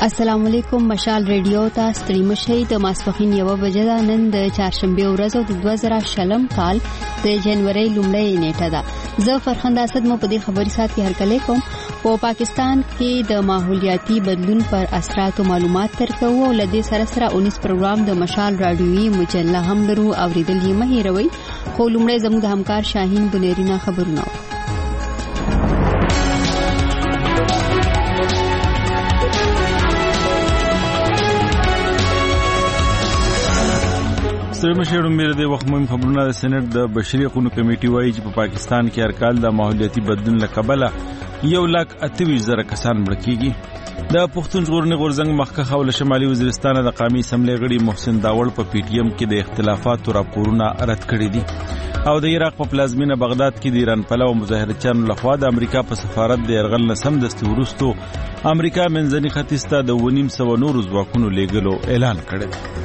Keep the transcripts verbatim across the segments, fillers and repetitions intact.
السلام علیکم. مشال ریډیو ته ستړي مشئ. د ماسپښین یوه بجه ده. نن د چهارشنبې ورځ او د دوه زره شلم کال د جنوري لومړۍ نیټه ده. زه فرخنده اسد مو په دې خبري سات کې هرکلی کوم. په پاکستان کې د ماحولیاتي بدلون پر اثراتو معلومات ترکو او لدې سره سره اونیس پروګرام د مشال رادیوي مجله هم درو اوریدل یې مه هیروئ. خو لومړی زموږ د همکار شاهین بنيرينا خبرونه. سرمشهړو مې د وخت مهم خبرونه. د سېنات د بشري حقوقو کمیټې وایي چې په پاکستان کې هر کال د ماحولیاتي بدلون له کبله یو لک اته ویشت زره کسان مړه کیږي. د پښتون ژغورنې غورځنګ مخکښ او له شمالي وزیرستان د قومي اسمبلی غړي محسن داوړ په پی ټی ایم کې د اختلافاتو راپورونه رد کړي دي. او د عراق په پلازمینه بغداد کې د ایران پلو مظاهرچیانو لخوا د امریکا په سفارت د یرغل نه سمدستي وروستو امریکا منځني ختیځ ته د اوه نیم سوه نورو ځواکونو لیږلو اعلان کړی دی.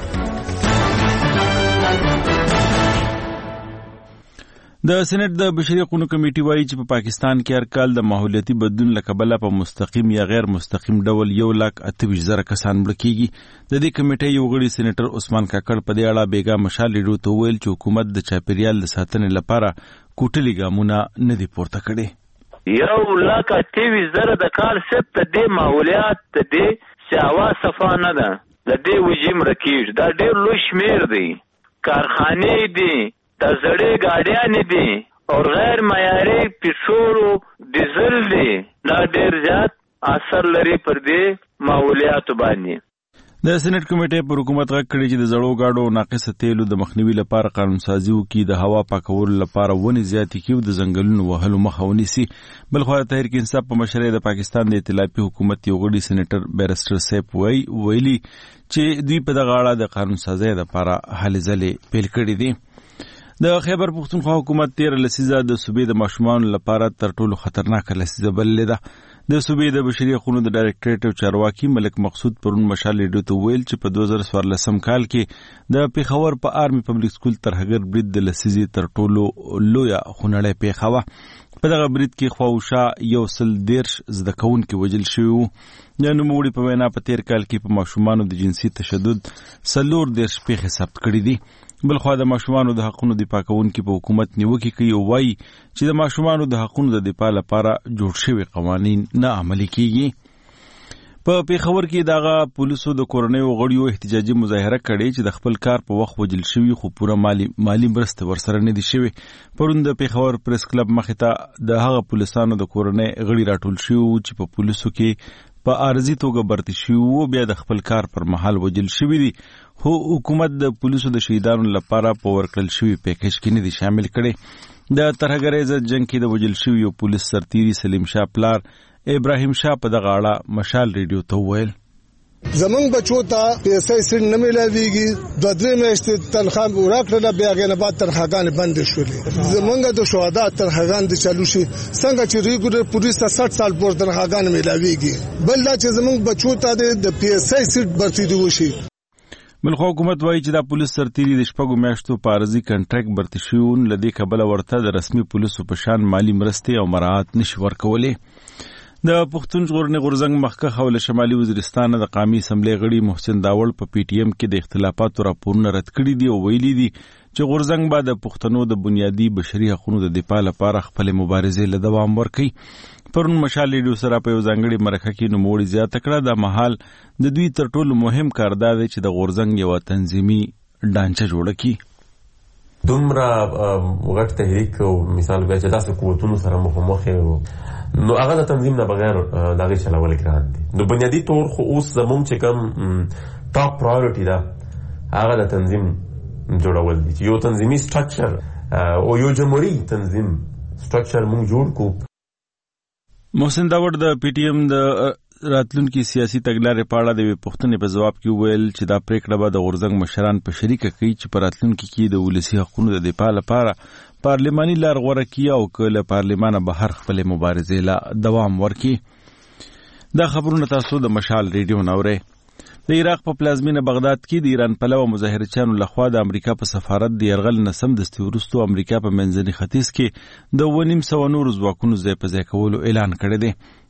د سېنات د بشري حقوقو کمیټې وایي چې په پا پاکستان کې هر کال د ماحولیاتي بدلون له کبله په مستقیم یا غیر مستقیم ډول یو لک اته ویشت زره کسان مړه کیږي. د دې کمیټې یو غړي سېنیټر عثمان کاکړ په دې اړه بیګا مشال ریډیو ته وویل چې حکومت د چاپیریال د ساتنې لپاره کوټلي ګامونه نه دي پورته کړي. یو لک اته ویشت زره د کال صرف د دې ماحولیات د دې سیاوا صفا نه ده، د دې وجیم رکیږي. دا ډېر لوی شمیر دی. کارخانې دي، د زړې ګاډیانې دي او غیر معیاري پټرول او ډیزل دي. دا ډېر زیات اثر لري پر دې ماحولیاتو باندې. د سېنات کمیټې پر حکومت غږ کړی چې د زړو ګاډو او ناقصه تیلو د مخنیوي لپاره قانون سازي وکړي، د هوا پاکولو لپاره ونې زیاتې کړي او د ځنګلونو وهلو مخه ونیسي. بلخوا د تحریک انصاف په مشرۍ د پاکستان د ائتلافي حکومت یو غړي سېنیټر بیرسټر سیف وای ویلي چې دوی په دغه اړه د قانون سازۍ لپاره هلې ځلې پیل کړي دي. د خیبر پښتونخوا حکومت تیر لسیزه د صوبې د ماشومانو لپاره تر ټولو خطرناک لسیزه بللې ده. د صوبې د بشري حقوقو د ډایرکټریټ او چارواکي ملک مقصود پرون مشال ریډیو ته ویل چې په دوه زره څوارلسم کال کې د پیښور په آرمي پبلک سکول ترهګر برید د لسیزې تر ټولو لویه خونړۍ پیښه وه. په دغه برید کې خواوشا یو سل دیرش زده کوونکي وژل شوي وو. د نوموړي په وینا په تیر کال کې په ماشومانو د جنسي تشدد څلور دیرش پیښې ثبت کړي دي. بلخوا د ماشومانو د حقونو دفاع کوونکي په حکومت نیوکې کوي او وایي چې د ماشومانو د حقونو د دفاع لپاره جوړ شوي قوانین نه عملي کیږي. په پیښور کې دغه پولیسو د کورنیو غړیو احتجاجي مظاهره کړې چې د خپل کار په وخت وژل شوي خو پوره مالی مالی مرسته ورسره نه دي شوي. پرون د پیښور پریس کلب مخې ته د هغه پولیسانو د کورنۍ غړي راټول شوي چې په پولیسو کې په عارضي توګه برتي شوي وو، بیا د خپل کار پر مهال وژل شوي دي. خو حکومت د پولیسو د شهیدانو لپاره په ورکړل شوي پیکج کې نه دي شامل کړي. د ترهګرۍ ضد جنګ کې د وژل شوي یو پولیس سرتیري سلیم شاه پلار ابراهیم شاه په دغه اړه مشال ریډیو ته وویل زمونږ بچو ته پیسې سړي نه ملاویږي. دوه درې میاشتې تنخواه ورکړله، بیا هغې نه بعد تنخواګانې بندې شولې. زمونږ د شهدا تنخواګانې د چالو شي څنګه چې ریګولر پولیس ته سټ سال پورې تنخواګانې ملاویږي. بل دا چې زمونږ بچو ته د پیسې سیټ برتي دی وشي. بلخوا حکومت وایي چې دا پولیس سرتیري د شپږو میاشتو په عارضي کنټراکټ برتي شوي له دې کبله ورته د رسمي پولیسو په شان مالي مرستې او مراعات نشي ورکولی. د پښتون ژغورنې غورځنګ مخکښ او له شمالي وزیرستان د قومي اسمبلی غړي محسن داوړ په پی ټی ایم کې د اختلافاتو راپورونه رد کړي دي او ویلي دي چې غورځنګ به د پښتنو د بنیادي بشري حقوقو د دفاع لپاره خپلې مبارزې له دوام ورکوي. پرون مشال ریډیو سره په یو ځانګړي مرکه کې نوموړي زیاته کړه د مهال د دوی تر ټولو مهم کار دا دی چې د غورځنګ یوه تنظیمي ډانچه جوړه کړي. دومره غټ تحریک او مثال بیا چې داسې قوتونو سره مخامخ نو هغه د تنظیم نه بغیر دغه چلول ګران دي. نو بنیادی طور خو اوس زموږ چې کوم ټاپ پرایورټي ده هغه د تنظیم جوړول دي، یو تنظیمي سټرکچر او یو جمهوري تنظیم سټرکچر موږ جوړ کو. محسن داوړ د پی ټی ایم د راتلونکي سیاسي تګلارې په اړه د یوې پوښتنې په ځواب کې وویل چې دا پریکړه به د غورځنګ مشران په شریکه کوي چې په راتلونکي کې د ولسي حقوقو د دفاع لپاره پارلماني لار غوره کړي او که له پارلمانه بهر خپلې مبارزې له دوام ورکړي. دا خبرونه تاسو د مشال ریډیو نه اورئ. د عراق په پلازمینه بغداد کې د ایران پلوه مظاهرچیانو لخوا د امریکا په سفارت د یرغل نه سمدستي وروستو امریکا په منځني ختیځ کې د اوه نیم سوه نورو ځواکونو ځای په ځای کولو اعلان کړی دی.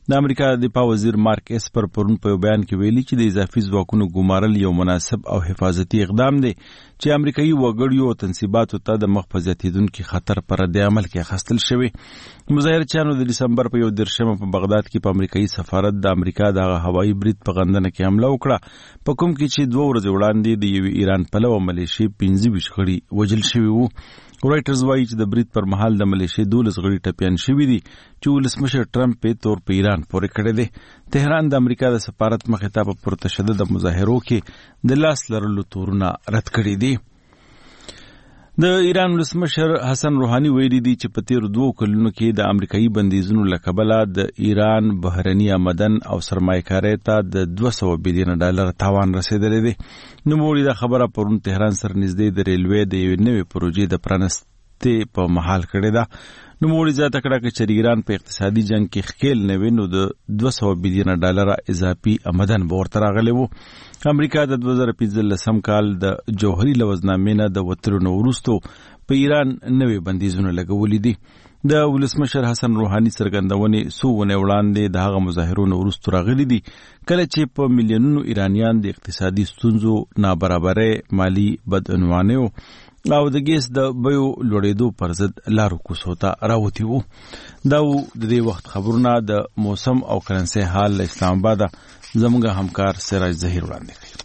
د امریکا د دفاع وزیر مارک اسپر پرون په بیان کې ویلي چې د اضافي ځواکونو ګمارل یو مناسب او حفاظتي اقدام دی چې امریکایي وګړیو او تنصیباتو ته د مخ په زیاتېدونکي خطر پر رد عمل کې اخیستل شوی. مظاهرچیانو د دسمبر په یو دېرشمه په بغداد کې په امریکایي سفارت د امریکا د هوایي برید په غندنه کې حمله وکړه، په کوم کې چې دوه ورځې وړاندې د یوې ایران پلوه ملیشې پنځه ویشت غړي وژل شوي وو. رایټرز وایي چې د برید پر مهال د ملیشې دولس غړي ټپیان شوي دي چې ولسمشر ټرمپ یې تور په ایران پورې کړی دی. تهران د امریکا د سفارت مخې ته په پرتشدد مظاهرو کې د لاس لرلو تورونه رد کړي دي. د ایران ولسمشر حسن روحاني ویلي دی چې په تیرو دوو کلونو کې د امریکایي بندیزونو له کبله د ایران بهرني آمدن او سرمایه‌کارۍ ته د دوه سوه بیلیونه ډالر تاوان رسېدلی دی. نوموړي دا خبره پرون تهران سره نږدې د ریلوې د یوې نوې پروژې د پرانستې په مهال کړې ده. نوموړي زیاته کړه چې چې ایران په اقتصادي جنګ کې ښکېل نه وي نو د دوه سوه بیلیونه ډالره اضافي آمدن به ورته راغلی و. امریکا د دوه زره پنځلسم کال د جوهري لوزنامې نه د وتلو نه وروستو په ایران نوې بندیزونه لګولي دي. د ولسمشر حسن روحاني څرګندونې څو ونې وړاندې د هغه مظاهرو نه وروستو راغلي دي کله چې په میلیونونو ایرانیان د اقتصادي ستونزو، نابرابرۍ، مالي بدعنوانیو او د ګیس د بیو لوړېدو پر ضد لارو کوڅو ته راوتي وو. دا و د دې وخت خبرونه. د موسم او کرنسۍ حال له اسلام آباده زموږ همکار سراج ظهیر وړاندې کوي.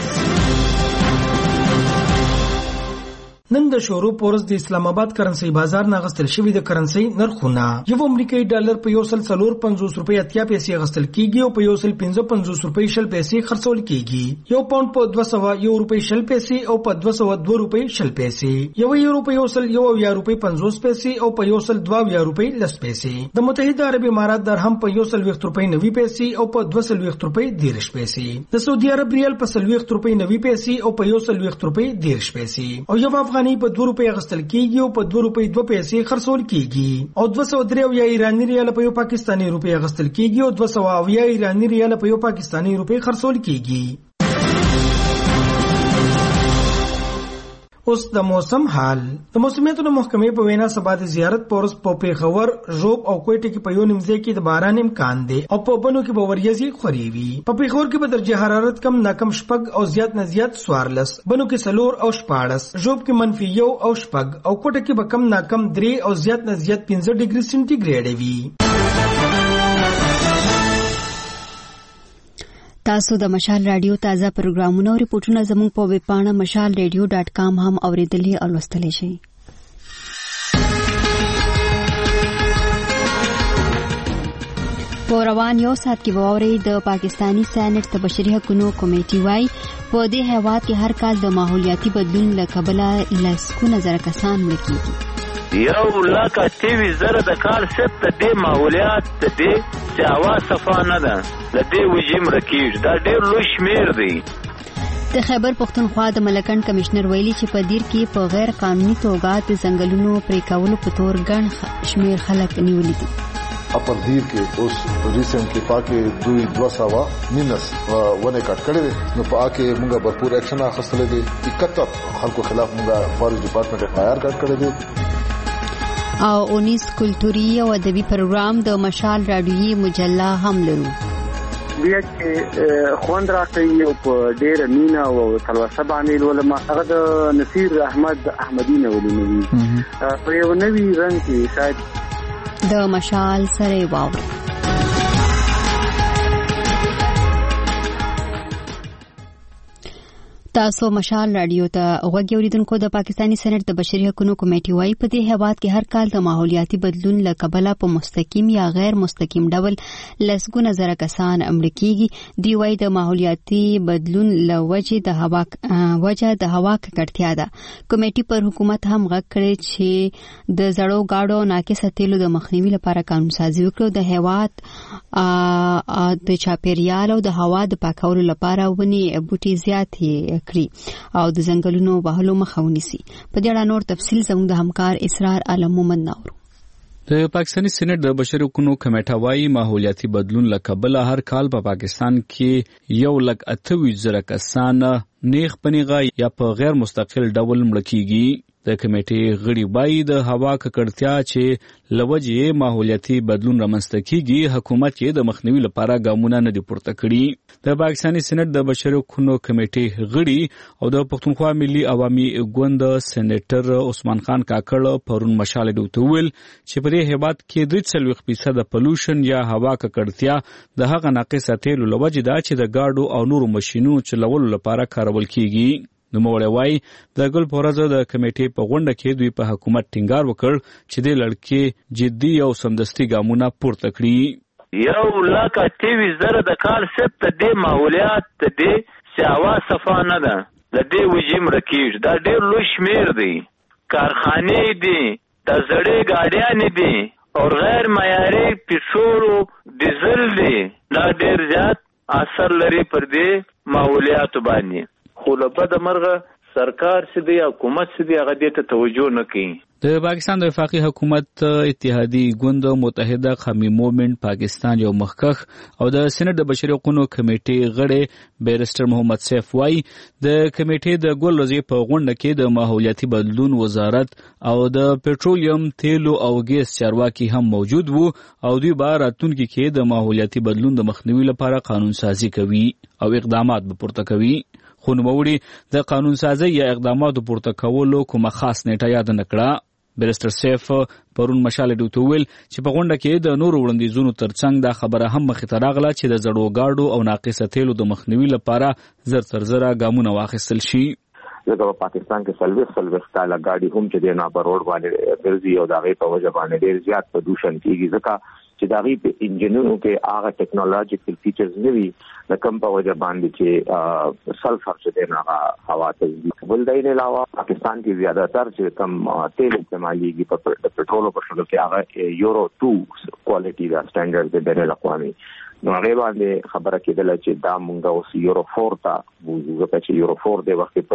نن د شورو پورس د اسلام آباد کرنسي بازار نه غستل شوی د کرنسي نرخونه یو امریکایي ډالر په یو سل څلور پنځوس روپۍ اتیا پیسې غستل کیږي او په یو سل پنځه پنځوس روپۍ شل پیسې خرڅول کیږي. یو پاوند په دوه سوه یو روپۍ شل پیسې او په دوه سوه دوه روپۍ شل پیسې. یو یورو په یو سل یو اویا روپۍ پنځوس پیسې او په یو سل دوه اویا روپۍ لس پیسې. د متحده عرب امارات درهم په یو سل ویشت روپۍ نوي پیسې او په دوه سل ویشت روپۍ دیرش پیسې. د سعودي عرب ریال په سل ویشت روپۍ نوي پیسې او په یو سل ویشت روپۍ دیرش پیسې. او یو افغاني په دوه روپۍ غستل کیږي او په دوه روپۍ دوه پیسې خرڅول کیږي. او دوه سوه درې اویا ایراني ریال په یو پاکستاني روپۍ غستل کیږي او دوه سوه اویا ایراني ریال په یو پاکستاني روپۍ خرڅول کیږي. اوس د موسم حال. د موسمیاتو محکمې په وینا سبا د زیارت پورس په پیښور، ژوب او کوټه کې په یو نیمځای کې د باران امکان دی او په بنو کې به وریځي خوري وي. په پیښور کې به درجه حرارت کم ناکم شپږ او زیات نه زیات څوارلس، بنو کې څلور او شپاړس، ژوب کې منفي یو او شپږ او کوټه کې به کم ناکم درې او زیات نه زیات پنځه ډیګري سنټیګریډ وي. تاسو د مشال رادیو تازه پروګرامونه او ریپورتونه زموږ په ویب پاڼه مشال ریډیو ډاټ کام هم اوریدلی او لوستلی شئ. په روان یو ساعت کې واوري د پاکستانی سېنات د بشري حقوقو کمیټې وايي په دې هیواد کې هر کال د ماحولیاتي بدلون له کبله لسګونه زره کسان مړه کیږي. یو لکه تیویس زره د کال صرف د دې ماحولیات د دې چې هوا صفا نه ده د دې وجې مړه کېږي. دا ډېر لوی شمېر دی. د خیبر پښتونخوا د ملکنډ کمشنر ویلي چې په دیر کې په غیر قانوني توګه د ځنګلونو پرې کولو په تور ګڼ شمېر خلک نیولي دي. اپر دیر کې اوس ریسنټ کې پاکې دوی دوه سوه نینس ونه کټ کړی دی. نو په هغې موږ بھرپور ایکشن اخیستلی دی. اکهتر خلکو خلاف موږ فارسټ ډپارټمنټ ایف آی آر کټ کړی دی. او اونیس کلتوري او ادبي پروګرام د مشال رادیوي مجله هم لرو. بیا چې خوند راکوي او په ډېره مینه او تلوسه باندې ولما هغه د نصیر احمد احمدي نه ولوي په یو نوي رنګ کې شاید د مشال سره واوري. تاسو مشال رادیو ته غوږ اوریدونکو. د پاکستانی سېنات د بشري حقوقو کمیټې وايي په دې هیواد کې هر کال د ماحولیاتي بدلون له کبله په مستقیم یا غیر مستقیم ډول لسګونه زره کسان مړه کیږي. دوی وايي د ماحولیاتي بدلون له وجې د هوا وجه د هوا ککړتیا ده. کمیټې پر حکومت هم غږ کړی چې د زړو گاډو ناقصه تیلو د مخنیوي لپاره قانون سازي وکړي، د هیواد د چاپیریال او د هوا د پاکولو لپاره ونې بوټي زیاتې کړي او د ځنګلونو وهلو مخه ونیسي. په دې اړه نور تفصیل زموږ د همکار اسرار عالم مومن ناورو. د پاکستانی سېنات د بشري حقوقو کمیټه وايي ماحولیاتي بدلون له کبله هر کال په پاکستان کې یو لک اته ویشت زره کسان نیغ پنیغه یا په غیر مستقل ډول مړه کیږي. د کمیټې غړي وایي د هوا ککړتیا چې لوجې ماحولیاتي بدلون رامنځته کیږي حکومت یې د مخنیوي لپاره ګامونه نه دي پورته کړي. د پاکستاني سېنات د بشري حقوقو کمیټې غړي او د پښتونخوا ملي عوامي ګوند سېنیټر عثمان خان کاکړ پرون مشال ډوته ویل چې په دې هیواد کې درې څلوېښت فیصد پلوشن یا هوا ککړتیا د هغه ناقصه تیلو لوجې ده چې د ګاډو او نورو ماشینونو چلولو لپاره کارول کیږي. نوموړی وایي د ګل په ورځ د کمیټې په غونډه کې دوی په حکومت ټینګار وکړ چې د لړکې جدي او سمدستي ګامونه پورته کړي. یو لک اته زره د کال سب ته د ماحولیات ته د سیاوا صفا نه ده د دې وجیم رکیش دا ډېر لوی شمیر دی. کارخانې دي د زړې ګاډیانې دي او غیر معیاري پټرول او ډیزل دي دا ډېر زیات اثر لري پر دې ماحولیات باندې. خو له بده مرغه سرکار چې دی حکومت چې دی هغه دې ته توجه نه کوي. د پاکستان د وفاقي حکومت اتحادي ګوند متحده قومي موومنټ پاکستان یو مخکخ او د سېنات د بشري حقوقو کمیټې غړي بیرسټر محمد سیف وایي د کمیټې د ګل ورځې په غونډه کې د ماحولیاتي بدلون وزارت او د پېټرولیم تیلو او ګیس چارواکي هم موجود وو او دوی به راتلونکي کې د ماحولیاتي بدلون د مخنیوي لپاره قانون سازي کوي او اقدامات به پورته کوي. خو نوموړي د قانون سازي یا اقداماتو پورته کولو کومه خاص نیټه یاد نه کړه. بیرسټر سیف پرون مشال ډوته ویل چې په غونډه کې د نورو وړاندیزونو ترڅنګ دا خبره هم مخې ته راغله چې د زړو ګاډو او ناقصه تیلو د مخنیوي لپاره زر تر زره ګامونه واخیستل شي. دغه پاکستان کې سلويخ سلويخ کاله ګاډي هم چې د نابر روډ باندې ګرځي او دغه په وجه باندې ډېر زیات پردوشن کیږي ځکه چې دغه په انجینونو کې هغه ټیکنالوژیکل فیچرز نه وي د کم په وجه باندې چې سلفر چې د هغه هوا ته بل دی نه علاوه پاکستان کې زیاده تر چې کم تیل استعماليږي په پټرول او په شلو کې هغه یورو ټو کوالټي دا سټانډرډ د بین الاقوامي نو هغه باندې خبره کېدله چې دا مونږ اوس یورو فور ته وځو چې یورو فور د وخت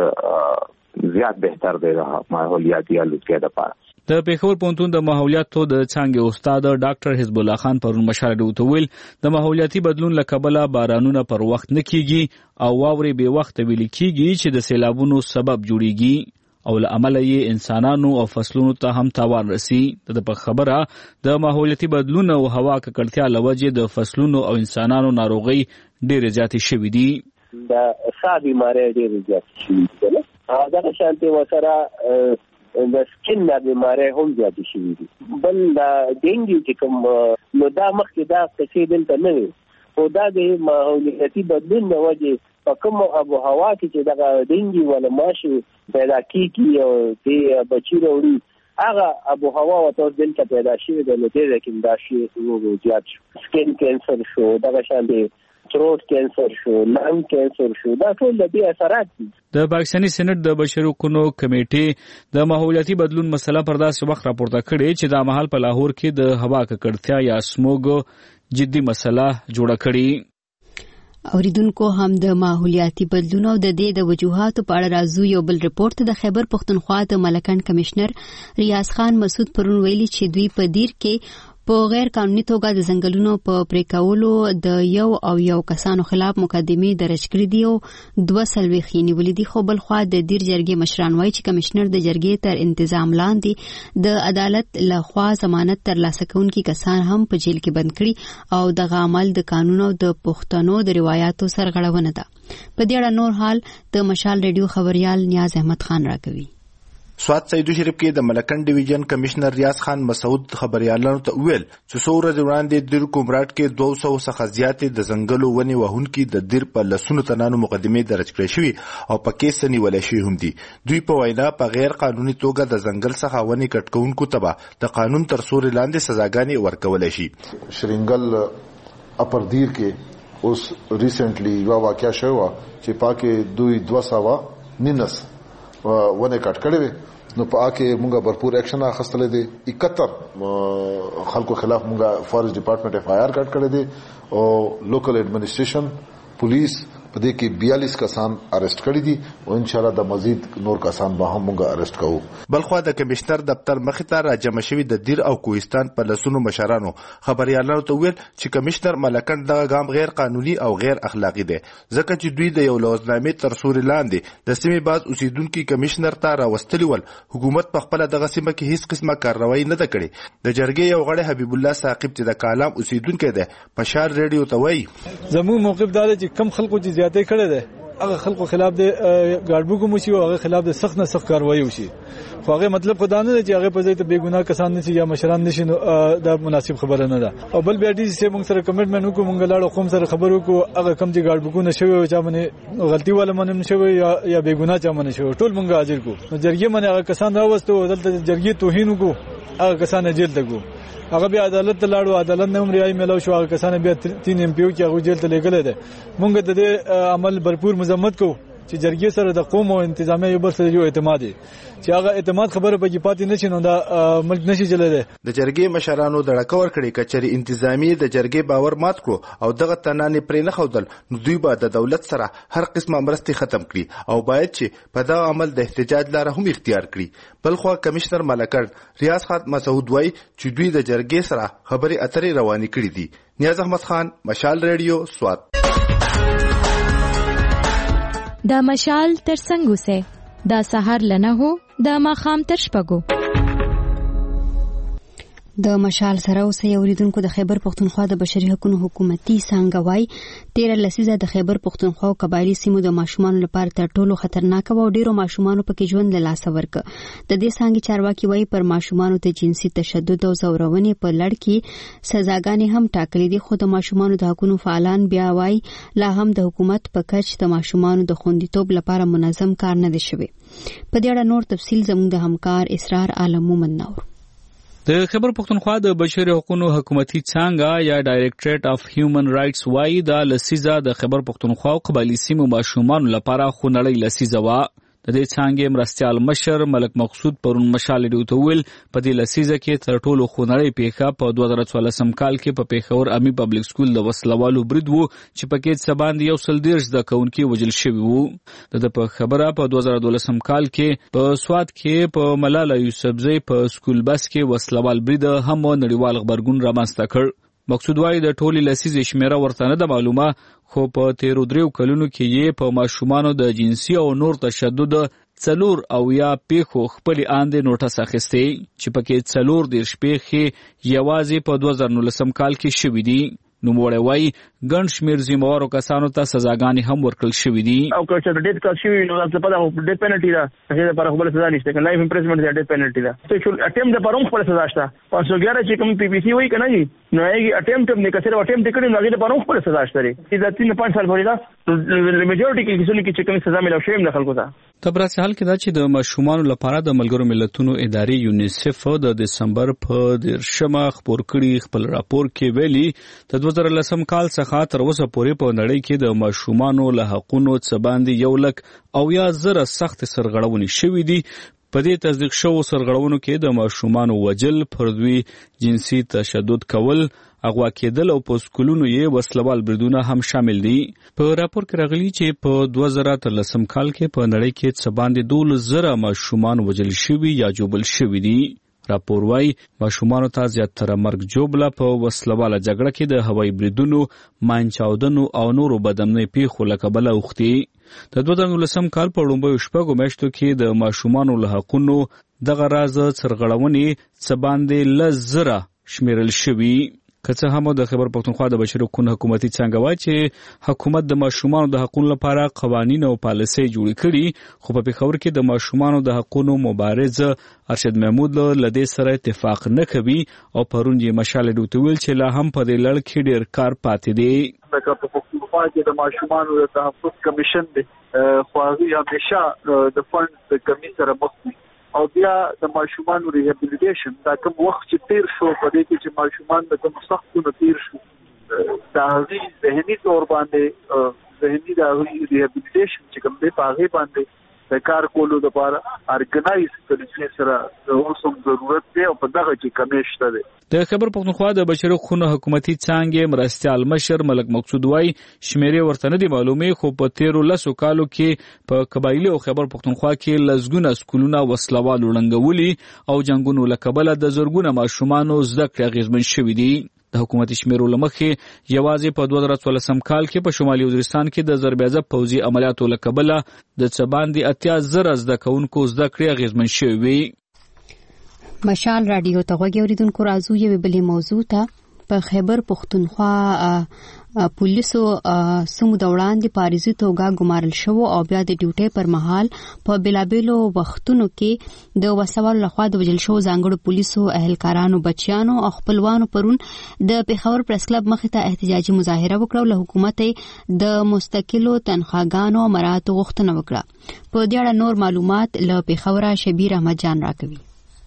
په زیات بهتر دی د ماحولیاتي آلودګۍ لپاره. د پېښور پوهنتون د ماحولیاتو د څانګې استاد ډاکټر حزب الله خان پرون مشال ډوته ویل د ماحولیاتي بدلون له کبله بارانونه پر وخت نه کیږي او واورې به وخت ویل کیږي چې د سیلابونو سبب جوړیږي او له امله یې انسانانو او فصلونو ته هم تاوان رسي. د په خبره د ماحولیاتي بدلون او هوا ککړتیا لوجې د فصلونو او انسانانو ناروغي ډېرې زیاتې شوې دي. د سا بیماری ډېرې زیاتې شوې دي. دغه شانتي وسره د سکین د بیماری هم زیاتې شوې دي. بل د ډینګي چې کوم نو دا مخکې دا قصې دلته نه وي خو دا د ماحولیاتي بدلون د وجې په کوم ابو هوا کې چې دغه ډینګي ولا ماشي پیدا کیږي او د بچی وروړي هغه ابو هوا وته دلته پیدا شوی د لته کې دا شی وو زیات شو. سکین کینسر شو دغه شانتي تروټ کینسر شو لنګ کینسر شو دا ټول د دې اثرات دي. د پاکستاني سېنات د بشري حقوقو کمیټې د ماحولیاتي بدلون مسله پر داسې وخت راپورته کړې چې دا مهال په لاهور کې د هوا ککړتیا یا سموګ جدي مسله جوړه کړې. اوریدونکو هم د ماحولیاتي بدلون او د دې د وجوهاتو په اړه راځو یو بل رپورت د خیبر پښتونخوا د ملکن کمشنر ریاض خان مسعود پرون ویلي چې دوی په دیر کې په غیر قانوني توګه د ځنګلونو په پریکولو د یو او یو کسانو خلاف مقدمې درج کړې دي او دوه څلوېښت یې نیولې دي. خو بل خوا د دیر جرګې مشران وایي چې کمشنر د جرګې تر انتظام لاندې د عدالت لخوا ضمانت ترلاسه کوونکي کسان هم په جیل کې بند کړي او دغه عمل د قانون او د پښتنو د روایتو سرغړونه ده. په دې اړه نور حال د مشال ریډیو خبريال نیاز احمد خان راکوي. سوات سیدو شریف کې د ملکن ډیویژن کمشنر ریاض خان مسعود خبريالانو ته ویل چې څو ورځې وړاندې دیر کومراټ کې دوه سوه څخه زیاتې د ځنګلو ونې وهونکي د دیر په لسونو تنانو مقدمې درج کړې شوي او په کیس نیولې شوي هم دي. دوی په وینا په غیر قانوني توګه د ځنګل څخه ونې کټ کوونکو ته به د قانون تر سوري لاندې سزاګانې ورکولای شي. شرنګل اپر دیر کې اوس ریسنټلی یو واقعیا شوه چې پاکه دوی دوه سوه نینس ونه کټ کړې نو پاکه مونږه भरपूर ایکشن اخستل دي. اکہتر خلکو خلاف مونږه فارست ډپارټمنټ اف آی آر کټ کړی دي او لوکل ایڈمنسټریشن پولیس په دې کې بیالیس کسان اریسټ کړي دي او ان شاء الله د مزید نور کسان به هم موږ اریسټ کوو. بلخوا د کمشنر دفتر مخې ته راجمع شوي د دیر او کوهستان په لسونو مشرانو خبريالانو ته ویل چې کمشنر ملکن دغه ګام غیر قانوني او غیر اخلاقی دی ځکه چې دوی د یو لوزنامې تر سوري لاندې د سیمې باز اوسیدونکو کمشنر ته راوستلی ول. حکومت په خپل دغه سیمه کې هیڅ قسمه کاروایی نه ده کړې. د جرګې یو غړی حبیب الله ثاقب چې د کالام اوسیدونکو دی مشال ریډیو ته وایي زموږ موقف دا دی چې کم خلکو چې زیاتې کړي ده هغه خلکو خلاف د ګاډبوګو مشي او هغه خلاف د سخت نه سخت کاروایی وشي. خو هغه مطلب خدا نه دی چې هغه په ځای ته بے ګناه کسان نشي یا مشران نشي دا مناسب خبره نه ده. او بل بیا دې چې موږ سره کمټمنټ وکړو موږ لاړو قوم سره خبرو کو هغه کم چې ګاډبوګو نشوي چا باندې غلطي ولا منم نشوي یا یا بے ګناه چا باندې شوی ټول موږ حاضر کو. نو جرګې باندې هغه کسان راوستو دلته جرګې توهین کو هغه کسان جیل ته کو هغه بیا عدالت ته لاړو عدالت نه عمر یې ملو شو هغه کسان بیا تین ایم پی او کې هغه جیل ته لګل دي. موږ د دې عمل भरपूर مذمت کوو چې جرګې سره د قوم او انتظامیه یو بل سره یو اعتماد دي چې هغه اعتماد خبره به کې پاتې نشي نو دا ملک نشي چلای دی. د جرګې مشرانو د ډکور کړي کچري انتظامیه د جرګې باور مات کړو او دغه تنانې پرې نه خودل نو دوی به د دولت سره هر قسمه مرستې ختم کړي او باید چې په دا عمل د احتجاج لاره هم اختیار کړي. بلخوا کمشنر ملکړ ریاض خان مسعود وای چې دوی د جرګې سره خبري اترې روانې کړې دي. نیاز احمد خان مشال ریډیو سوات. دا مشال تر څنګه سه دا سحر لنه هو دا ماخام تر شپګو. د مشال سره اوس یو ریدونکو د خیبر پختونخوا د بشري حقوقو حکومتي څنګه وای تیر لسیزه د خیبر پختونخوا او قبایلی سیمو د ماشومان لپاره تر ټولو خطرناک او ډیرو ماشومان په کې ژوند له لاس ورک. د دې څنګه چارواکي وای پر ماشومان ته جنسي تشدد او زورونې په لړ کې سزاګانې هم ټاکلې دي. خو د ماشومان د حقوقو فعالان بیا وای لا هم د حکومت په کچ د ماشومان د خوندیتوب لپاره منظم کار نه دی شوی. په دې اړه نور تفصیل زموږ د همکار اسرار عالم مومن نور. د خیبر پختونخوا د بشري حقوقو حکومتي څنګه یا ډایریکټریټ اف هیومن رائټس وای دا لسیزه د خیبر پختونخوا او قبایلی سیمو ماشومان لپاره خونړی لسیزه وا. د دې څنګه مرستيال مشر ملک مقصود پرون مشال دی وتول په دې لسیزه کې تر ټولو خونړی پیښه په دوه زره څوارلسم کال کې په پیښور امي پبلک سکول د وسلوالو برید وو چې په کې سباند یو سل دیرش د کونکي وجل شوی وو. د په خبره په دوه زره دولسم کال کې په سواد کې په ملاله یوسفزئی په سکول بس کې وسلوال برید هم نړیوال خبرګون رامنځته کړ. مقصود وايي د ټولي لسیزې شمیره ورته نه د معلومه خو په تیرو دریو کلونو کې یې په ماشومانو د جنسي او نور تشدد څلور او یا پیښو خپل اندې نوټس اخیستي چې پکې څلور دیرش پیښې یوازې په دوه زره نولسم کال کې شوې دي. نو موړی وای ګڼ شمیر ذمہوارو کسانو ته سزاګانې هم ورکړل شوې دي. او که چې ډیټ کا شوی نو تاسو په دغه ډیټ پینلټی دا هغه لپاره خپل سزا نشته کنه لایف امپریزمنټ دی ډیټ پینلټی دا سیکشوال اټیمپټ لپاره هم خپل سزا شته. پانچ سو ګیارہ چې کوم پی پی سی وای کنه جی نو هغه اټیمپټ نه کثیر اټیمپټ کړي نو هغه لپاره هم خپل سزا شته. دا تین پنځه سال پورې دا میجورټی کې کیسونو کې چې کوم سزا ملو شوی نه خلکو ته. تبرس حال کې دا چې د ماشومان لپاره د ملګرو ملتونو ادارې یونیسف د دسمبر په دیرشمه خبر کړي خپل راپور کې ویلي د دوه زره لسم کال څخه تر اوسه پورې په نړۍ کې د ماشومانو له حقوقو څخه باندې یو لک او یا زره سخت سرغړونې شوې دي. په دې تصدیق شوو سرغړونو کې د ماشومانو وجل، پردوی جنسي تشدد کول، اغوا کېدل او په سکولونو یې وسلوال بریدونه هم شامل دي. په راپور کې راغلي چې په دوه زره اتلسم کال کې په نړۍ کې څه باندې دولس زره ماشومان وجل شوي یا جوبل شوي دي. راپور وايي ماشومانو ته زیاتره مرګ جوړه په وسلواله جګړه کې د هوایي بریدونو، ماین چاودنو او نورو بدامنۍ پیښو له کبله اوښتي. د دوه زره نولسم کال په لومړیو شپږو میاشتو کې د ماشومانو له حقونو دغه راز سرغړونې څه باندې لس زره شمیرل شوي. که څه هم د خیبر پختونخوا د بشري حقوقو حکومتي څنګه وایي چې حکومت د ماشومانو د حقوقو لپاره قوانین او پالیسۍ جوړې کړي، خو په پېښور کې د ماشومانو د حقوقو مبارز ارشد محمود له دې سره اتفاق نه کوي او پرون یې مشال ډوته ویل چې لا هم په دې لړ کې ډېر کار پاتې دی. د پختونخوا کې د ماشومانو د تحفظ کمیشن دی خو هغه همیشه د فند د کمی سره مخ دي او بیا د ماشومانو ریهابیلیټیشن دا کوم وخت چې تیر شو په دې کې چې ماشومان د کوم سختونو تیر شو دا هغه ذهني تور باندې ذهني دا ریهابیلیټیشن چې کوم دی په هغه باندې د کار کولو لپاره ارګنایز پولیسي سره اوسم ضرورت دی او په دغه کې کمی شته دی. د خیبر پختونخوا د بشري حقوقو حکومتي څانګې مرستیال مشر ملک مقصود وای شمیرې ورته نه دي معلومې، خو په تیرو لسو کالو کې په قبایلی او خیبر پختونخوا کې لسګونه سکولونه وسلوال وړاندولي او جنگونو له کبله د زرګونه ماشومانو زده کړې اغېزمن شوي دي. د حکومتي شمیرو له مخې یوازې په دوه زره څوارلسم کال کې په شمالي وزیرستان کې د ضربېزه پوځي عملیاتو له کبله د څه باندې اتیا زره زده کوونکو زده کړې اغېزمن شوي وي. مشال رادیو ته غوږی اوریدونکو راځو یوې بلې موضوع ته. په خیبر پختونخوا پولیسو سمو د وړاندې په عارضي توګه ګمارل شوو او بیا د ډیوټۍ پر مهال په بېلابېلو وختونو کې د وسلوالو لخوا د وژل شوو ځانګړو پولیسو اهلکارانو بچیانو او خپلوانو پرون د پېښور پریس کلب مخې ته احتجاجي مظاهره وکړه او له حکومت د مستقلو تنخواګانو مراعاتو غوښتنه وکړه. په دې اړه نور معلومات له پېښوره شبیر احمد جان راکوي.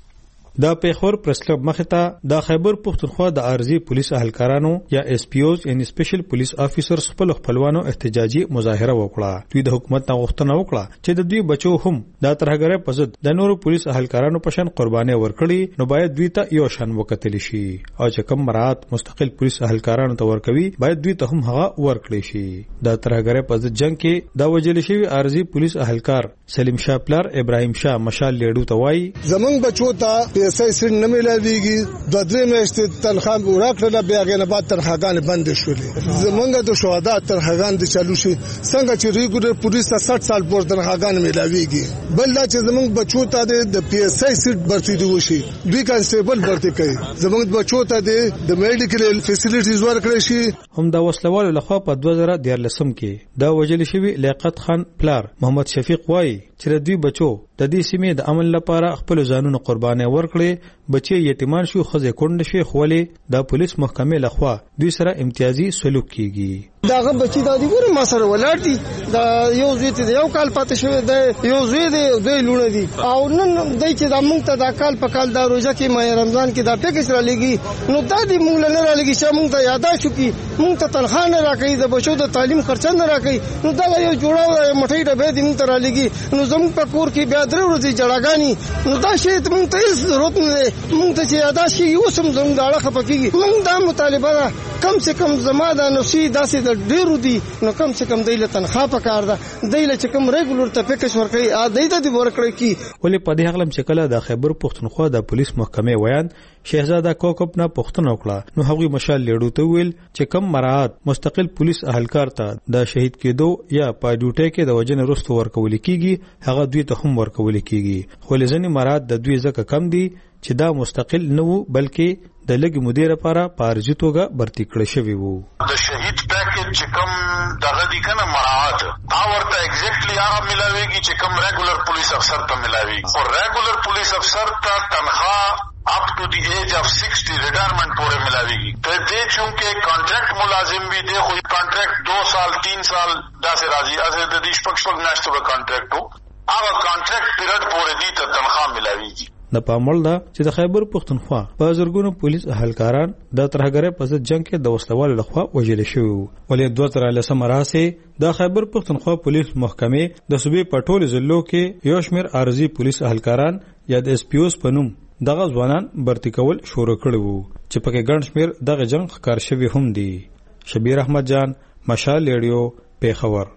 د پېښور پریس کلب مخې ته د خیبر پختونخوا د عارضي پولیس اهلکارانو یا اس پی اوز یعنی سپیشل پولیس افیسرز خپل خپلوانو احتجاجي مظاهره وکړه. دوی د حکومت نه غوښتنه وکړه چې د دوی بچو هم د ترهګرۍ په ضد د نورو پولیس اهلکارانو په شان قرباني ورکړي، نو باید دوی ته یو شان وکتل شي او چې کوم مراعات مستقل پولیس اهلکارانو ته ورکوي باید دوی ته هم هغه ورکړي شي. د ترهګرۍ په ضد جنگ کې د وژل شوي عارضي پولیس اهلکار سلیم شاه پلار ابراهیم شاه مشال لیډو ته وایي زمونږ بچو ته پیسې سن نه ملاويږي، دوه درې میاشتې تنخواه ورکړه، بیا غنه بعد تنخواګانې بند شولې. زمونږ د شهدا تنخواګان د چالو شي څنګه چې ریګولر پولیس ته سठ سال پورې تنخواګانې ملاويږي. بل دا چې زمونږ بچو ته د پی ایس آی سیټ برتي دی وشي، دوی کانسټیبل برتي کوي. زمونږ بچو ته د میډیکل فیسیلیټیز ورکړي شي. هم د وسلوالو لخوا په دوه زره دیارلسم کې د وژل شوي لیاقت خان پلار محمد شفیق وایي چې د دوی بچو د دې سیمې د امن لپاره خپل ځانونو قرباني ورکړي. بچي یتیمان شو، خزه کونډ شي، خو ولې د پولیس محکمې لخوا دوی سره امتیازي سلوک کیږي. داغه بچی دا دی ګوره ما سره ولاړ دي، دا یو زوی ته یو کال پاتې شوی دی، یو زوی دی دوی لونه دي او نن دای چې دا مونږ ته دا کال په کال دا روزه کې مې رمضان کې دا ټیکس را لګي، نو دا دی مونږ نه را لګي چې مونږ ته یادا شو کی مونږ ته تنخواه نه راکړي، د بچو د تعلیم خرچه نه راکړي، نو دا یو جوړاو مټۍ ډبې دې مونږ ته را لګي، نو زموږ په کور کې بیا درې ورځې جړاګانی، نو دا شی ته مونږ ته هیڅ ضرورت نه دی. مونږ ته چې یادا شي یو سم زموږ دا اړه خپکیږي. مونږ دا مطالبه ده کم سے کم زما دا نفسي داسې د ډیرو دي، نو کم سے کم دیله تنخواه پکار ده، دیله چې کم ریګولر ته پیکج ورکړي ا دیته دی ورکړي کی. ولې په دې حقلم چې کله د خیبر پختونخوا د پولیس محکمې ویان شهزاده کوکب نه پښتنه وکړه، نو هغوی مشال لیډو ته ویل چې کم مراعات مستقل پولیس اهلکار ته د شهید کېدو یا په ډیوټي کې د وجنې رستو ورکول کیږي، هغه دوی ته هم ورکول کیږي. خو لزنی مراد د دوی زکه کم دي چې دا مستقل نه وو بلکې د لګي مدیر لپاره په ارزي توګه برتي کړی شوی وو. د شهید پیکج چې کم دغه دي کنه مراعات دا ورته ایگزیکټلی هغه ملاويږي چې کم ریګولر پولیس افسر ته ملاويږي. او ریګولر پولیس افسر ته تنخواه up to the age of sixty ریٹائرمنٹ پورے ملاویگی. تے دے چونکہ کانٹریکٹ ملازم بھی دے خوی کانٹریکٹ دو سال تین سال دا سے راضی اسے د دې شپږ شپږ میاشتو به کانټریکټ وو، هغه کانټریکټ پیریډ پورې دی ته تنخواه ملاویږي. د پاموړ دا چې د خیبر پختونخوا په زرګونو پولیس اهلکاران د ترهګرۍ په ضد جنگ کې د وسلوالو لخوا وژل شوي وو. ولې دوه زره لسم راځي د خیبر پختونخوا پولیس محکمې د صوبې په ټولو ضلعو کې یو شمېر عارضي پولیس اهلکاران یا د اس پی اوز په نوم دغه ځوانان برتي کول شروع کړي وو چې پکې ګڼ شمېر دغه جنگ ښکار شوي هم دي. شبیر احمد جان، مشال ریډیو، پیښور.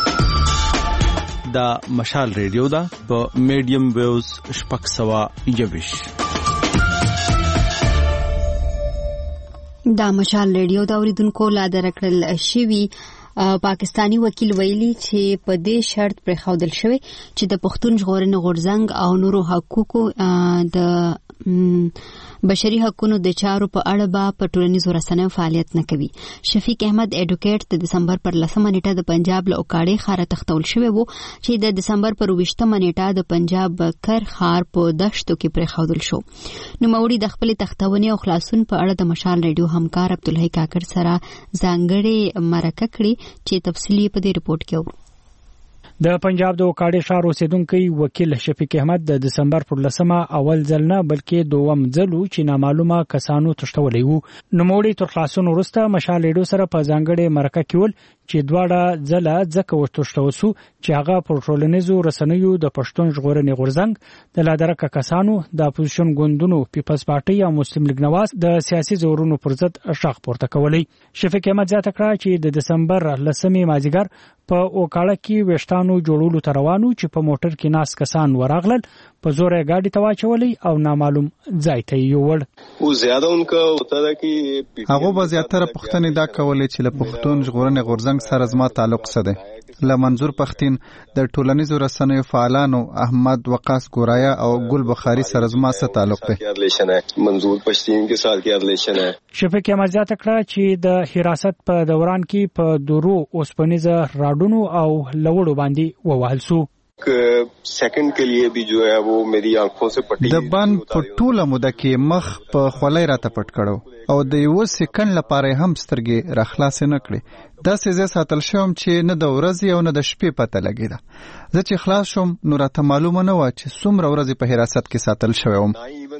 دا مشال ریډیو دا په میډیم ویوز شپږ سوه یوویش. دا مشال ریډیو دا اوریدونکو لا درکړل شوی پاکستانی وکیل ویلي چې په دې شرط پر خودل شوی چې د پښتون ژغورنې غورځنګ او نورو حقوقو د بشري حقوقو د چارو په اړه به په ټولنیزو رسنیو فعالیت نه کوي. شفیق احمد اډوکیټ د دسمبر پر لسمه نیټه د پنجاب له اوکاړې ښاره تختول شوی وو چې د دسمبر پر اوویشتمه نیټه د پنجاب کر ښار په دشتو کې پر خودل شو. نوموړي د خپل تختونې او خلاصون په اړه د مشال ریډیو همکار عبدالحی کاکر سره ځانګړې مرکه کړې چې تفصیلی په دې رپورت کې اورو. د پنجاب د اوکاړې ښار اوسیدونکي وکیل شفیق احمد د دسمبر پر لسمه اول ځل نه بلکې دوم ځل چې نامعلومه کسانو تښتولی وو. نوموړي تر خلاصون وروسته مشال ریډیو سره په ځانګړې مرکه کې ول چې دواړه ځله ځکه وتښتول شو چې هغه پر ټولنیزو رسنیو د پښتون ژغورنې غورځنګ د لادرکه کسانو د اپوزیشن ګوندونو پیپلز پارټي او مسلم لیگ نواز د سیاسي زورونو پر ضد شاخ پورته کولی. شفیق احمد زیاته کړه چې د دسمبر لسمې مازیګر په اوکاړه کې وشتانو جوړولو تروانو چې په موټر کې ناس کسان ورغلل په زور یې گاډي ته واچولې او نامعلوم ځای ته یوړ. او زیاده انکا وتا ده کې هغه به زیاتره پښتنې دا کولې چې له پښتون ژغورنې غورځنګ سره زما تعلق څه دی. له منظور پښتين د ټولنیزو رسنیو فعالانو احمد وقاص ګورایا او ګل بخاری سره زما څه تعلق دی. منظور پښتين کې سال کې ریلیشن ہے. شفیق احمد زیاته کړه چې د حراست په دوران کې په دورو اوسپنیزه راډونو او لوړو باندې ووهل شو. سیکنډ کې لیے بھی جو ہے وہ میری آنکھوں سے پٹی د بند په ټوله موده کې مخ په خولای راته پټ کړو او د یو سکند لپاره هم سترګې راخلاص نه کړې. دا سزا ساتل شوم چې نه د ورځې او نه د شپې پته لګیده. زه چې خلاص شوم نو راته معلومه نه و چې څومره ورځې په حراست کې ساتل شوم.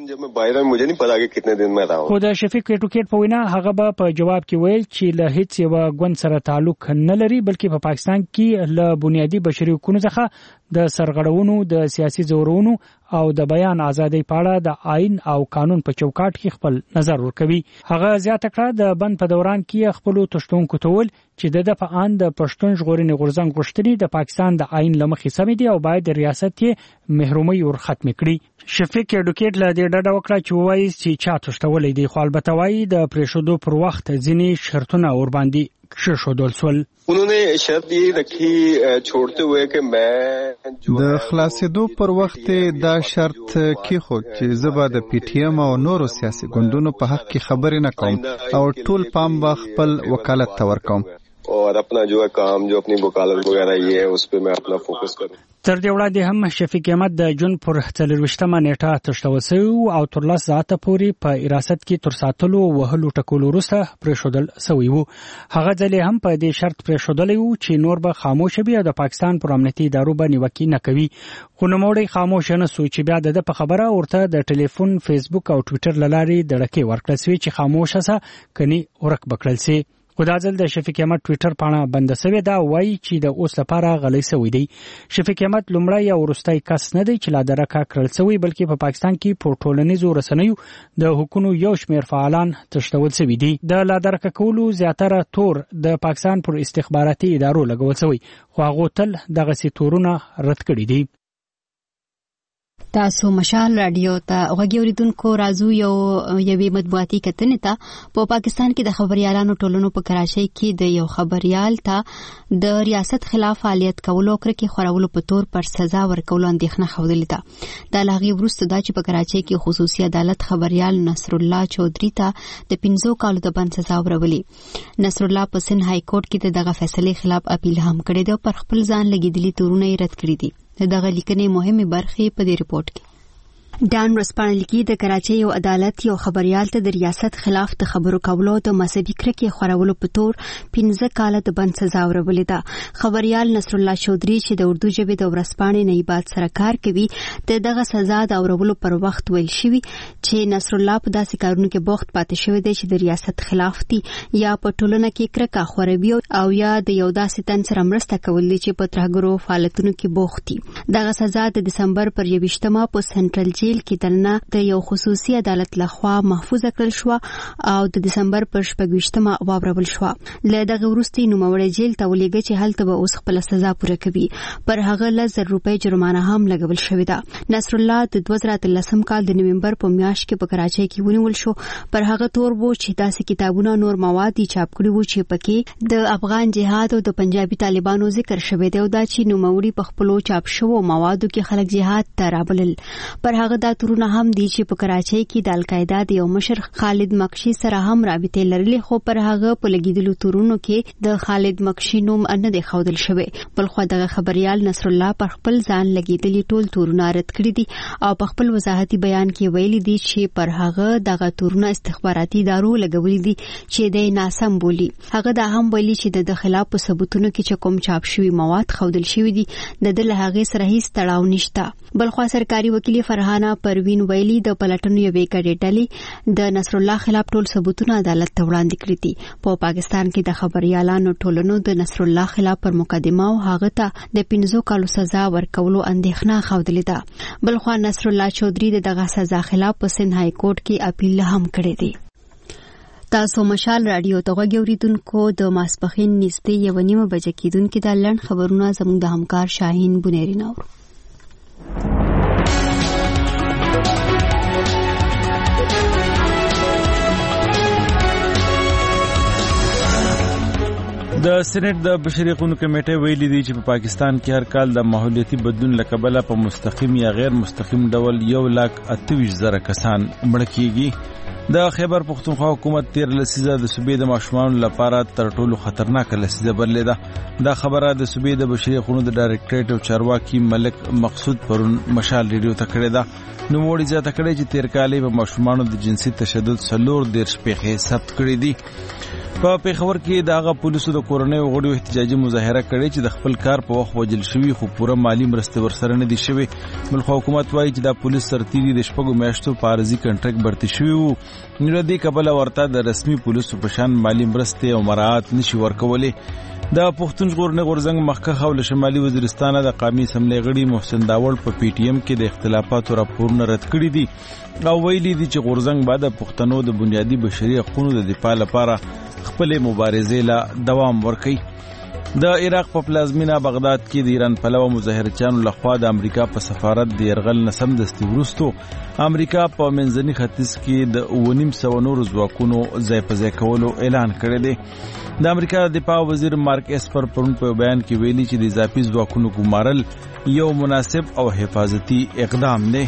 خو د شفیق ټوکیټ په وینا هغه به په جواب کې ویل چې له هیڅ یو ګوند سره تعلق نه لري بلکې په پاکستان کې له بنیادی بشري حقوقو څخه د سرغړونو د سیاسي زورونو او د بیان ازادۍ په اړه د آئین او قانون په چوکاټ کې خپل نظر ورکوي. هغه زیاته کړه د بند په دوران کې خپل تشتونکو تول چې د په ان د پښتون ژغورنې غورځنګ غوښتنې د پاکستان د آئین لمخې سمې دي او باید د ریاست یې محرومي ور ختم کړي. شفیق اډوکیټ له دې ډډه وکړه چې وایي چې چا تشتولې دي خو البته وایي د پریښودو پر وخت ځینې شرطونه ور باندې کښېښودل سول. انہوں نے شرط یہ رکھی چھوڑتے ہوئے کہ میں د خلاصېدو پر وخت دا شرط کېښود چې زه به د پی ټی ایم او نورو سیاسي ګوندونو په حق کې خبرې نه کوم او ټول پام به خپل وکالت ته ورکوم. اور اپنا جو ہے کام جو اپنی وکالت وغیرہ یہ ہے اس پہ میں اپنا فوکس کروں. تر دې وړاندې هم شفیق احمد د جون پر څلرويشتمه نیټه تشتول شو او تر لاس ساعته پورې په حراست کې تر ساتلو وهلو ټکولو وروسته پریښودل شوی وو. هغه ځلې هم په دې شرط پریښودل وو چې نور به خاموش وي او د پاکستان پر امنیتي ادارو باندې نیوکې نه کوي. خو نوموړی خاموش نه سو چې بیا د په خبره ورته د ټلیفون فیسبوک او ټوئیټر لارې دړکې ورکړل شوی چې خاموشه سه کني ورک بکړل شي. خو دا ځل د شفیق احمد ټوئیټر پاڼه بنده شوې ده. وایي چې د اوس لپاره غلی شوی دی. شفیق احمد لومړی او وروستی کس نه دی چې لا درکه کړل شوی بلکې په پاکستان کې په ټولنیزو رسنیو د حقوقو یو شمېر فعالان تشتول شوي دي. د لا درکه کولو زیاتره تور د پاکستان پر استخباراتي ادارو لګول شوی خو هغه تل دغه سي تورونه رد کړي دي. تاسو مشال رادیو ته غوږی اوریدونکو راځو یو یوې مطبوعاتي کتنې ته. په پاکستان کې د خبريالانو ټولنو په کراچۍ کې د یو خبريال ته د ریاست خلاف فعالیت کولو کرکې خورولو په تور پر سزا ورکولو اندېښنه خوده ده. د لاغي وروسته دا چې په کراچۍ کې خصوصي عدالت خبريال نصر الله چودري ته د پنځو کالو د بند سزا ورولې. نصر الله په سن های کورټ کې دغه فیصلې خلاف اپیل هم کړی دی او پر خپل ځان لګیدلي تورونه یې رد کړی دي. دغه لیکنې مهمه برخې په دې ریپورت کې ډان ورسپانه لیکي د کراچۍ یو عدالت یو خبريال ته د ریاست خلاف د خبرو کولو د مذهبي کرکې خورولو په تور پنځه کاله د بند سزا ورولې ده. خبريال نصر الله چودري چې د اردو ژبې د ورسپانې نایبات سره کار کوي د دغه سزا د اورولو پر وخت ویل شوی چې نصر الله په داسې کارونو کې بوخت پاتې شوی دی چې د ریاست خلاف دي یا په ټولنه کې کرکه خوروي او یا د یو داسې تن سره مرسته کول دي چې په ترهګرو فعالیتونو کې بوخت دي. دغه سزا د دسمبر پر یوویشتمه په سنټرل جیل کې دننه د یو خصوصي عدالت لخوا محفوظ کړل شو او د دسمبر پر شپږویشتمه واورول شو. له دغه وروسته نوموړی جیل ته ولېږه چې هلته به اوس خپل سزا پوره کوي. پر هغه لس زره روپۍ جرمانه هم لګول شوې ده. نصر الله د دوه زره اتلسم کال د نومبر په میاشت کې په کراچۍ کې ونیول شو. پر هغه تور وو چې داسې کتابونه نور مواد چاپ کړي وو چې پکې د افغان جهاد او د پنجابي طالبانو ذکر شوی دی او دا چې نوموړي په خپلو چاپ شوو موادو کې خلک جهاد ته رابلل. پر هغه دا تورونه هم دي چې په کراچۍ کې د القاعده د یو مشر خالد مکشي سره هم رابطې لرلې خو پر هغه په لګیدلو تورونو کې د خالد مکشي نوم نه دی ښودل شوی. بل خو دغه خبريال نصر الله پر خپل ځان لګیدلي ټول تورونه رد کړي دي او په خپل وضاحتي بیان کې ویلي دي چې پر هغه دغه تورونه استخباراتي ادارو لګولي دي چې د ناسم بولی. هغه دا هم ویلي چې د خلاف په ثبوتونو کې چې کوم چاپ شوی مواد ښودل شوی دي د دل هغه سره هیڅ تړاو نشته. بل خو سرکاري وکیل فرحان رضوانه پروین ویلي د پلټنو یوې ګډې ډلې د نصر الله خلاف ټول ثبوتونه عدالت ته وړاندې کړي دي. په پاکستان کې د خبريالانو ټولنو د نصر الله خلاف پر مقدمه او هغه ته د پنځو کالو سزا ورکولو اندېښنه خوده ده. بلخوا نصر الله چودري دغه سزا خلاف په سند های کورټ کې اپیل هم کړی دی. تاسو مشال رادیو ته غوړیدونکو د ماسپخین نږدې یو نیمه بجې کېدونکې د لړن خبرونه زموږ د همکار شاهین بنيري نور. د سېنات د بشري حقوقو کمیټې ویلي دی چې په پاکستان کې هر کال د ماحولیاتي بدلون لکبله په مستقیم یا غیر مستقیم ډول یو لاک اتویش زره کسان مړه کیږي. د خیبر پختونخوا حکومت تیر لسیزه د صوبې د ماشومانو لپاره تر ټولو خطرناک لسیزه بللې. دا خبره د صوبې د بشري حقوقو د ډایرکټریټ او چارواکي ملک مقصود پرون مشال ریډیو ته کړې ده. نو وړي زیاته کړې چې تیر کال په ماشومانو د جنسي تشدد څلور دیرش پیښې ثبت کړې دي. په پیښور کې دغه پولیسو د کورنۍ غړو احتجاجي مظاهره کړې چې د خپل کار په وخت وجل شوی خو پوره مالی مرسته ورسره نه دي شوی. بلخو حکومت وایي چې د پولیس سرتیري د شپږو میاشتو په عارضي کنټرکټ برتي شوی وو. نو د کبله ورته د رسمي پولیسو په شان مالی مرسته او مراعات نشي ورکولې. د پښتون ژغورنې غورځنګ مخکښ او شمالي وزیرستان د قومي اسمبلی غړي محسن داوړ په پی ټی ایم کې د اختلافاتو راپورونه رد کړي دي او ویلي دي چې غورځنګ بعد پښتنو د بنیادي بشري حقوقو د دفاع لپاره خپل مبارزې لا دوام ورکړي. د عراق په پلازمینه بغداد کې د ایران پلوه مظاهرچیانو لخوا د امریکا په سفارت د يرغل نسم دستي وروستو امریکا په منځني ختیځ کې د ونیم سو نور ځواکونو ځای په ځای کولو اعلان کړی دی. د امریکا د دفاع وزیر مارک اسپر پرون په بیان کې ویلي چې د اضافي ځواکونو ګمارل یو مناسب او حفاظتي اقدام دی.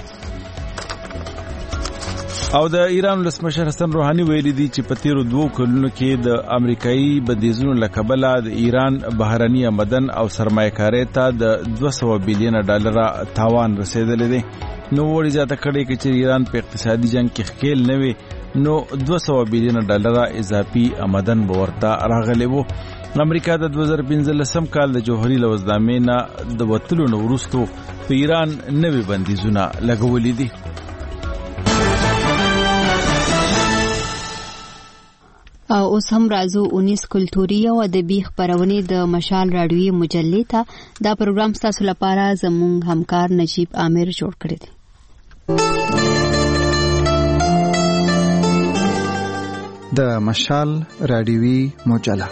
او د ایران ولسمشر حسن روحاني ویلي دي چې په تیرو دوو کلونو کې د امریکایي بندیزونو لکبله د ایران بهرني آمدن او سرمایه‌کاري ته د دوه سوه بیلیون ډالر تاوان رسیدلی دی. نو وړي زیاته کړې چې ایران په اقتصادي جنگ کې ښکیل نه وي نو دوه سوه بیلیون ډالر اضافي آمدن به ورته راغلی وو. امریکا د دوه زره پنځلسم کال د جوهري لوزنامې نه د وتلو نه وروستو په ایران نوي بندیزونه لګولي دي. او اوس هم راځو اونیس کلتوري او ادبي خبرونه د مشال رادیوي مجلې ته. دا پروګرام تاسو لپاره زموږ همکار نجیب عامر جوړ کړی دی. د مشال رادیوي مجله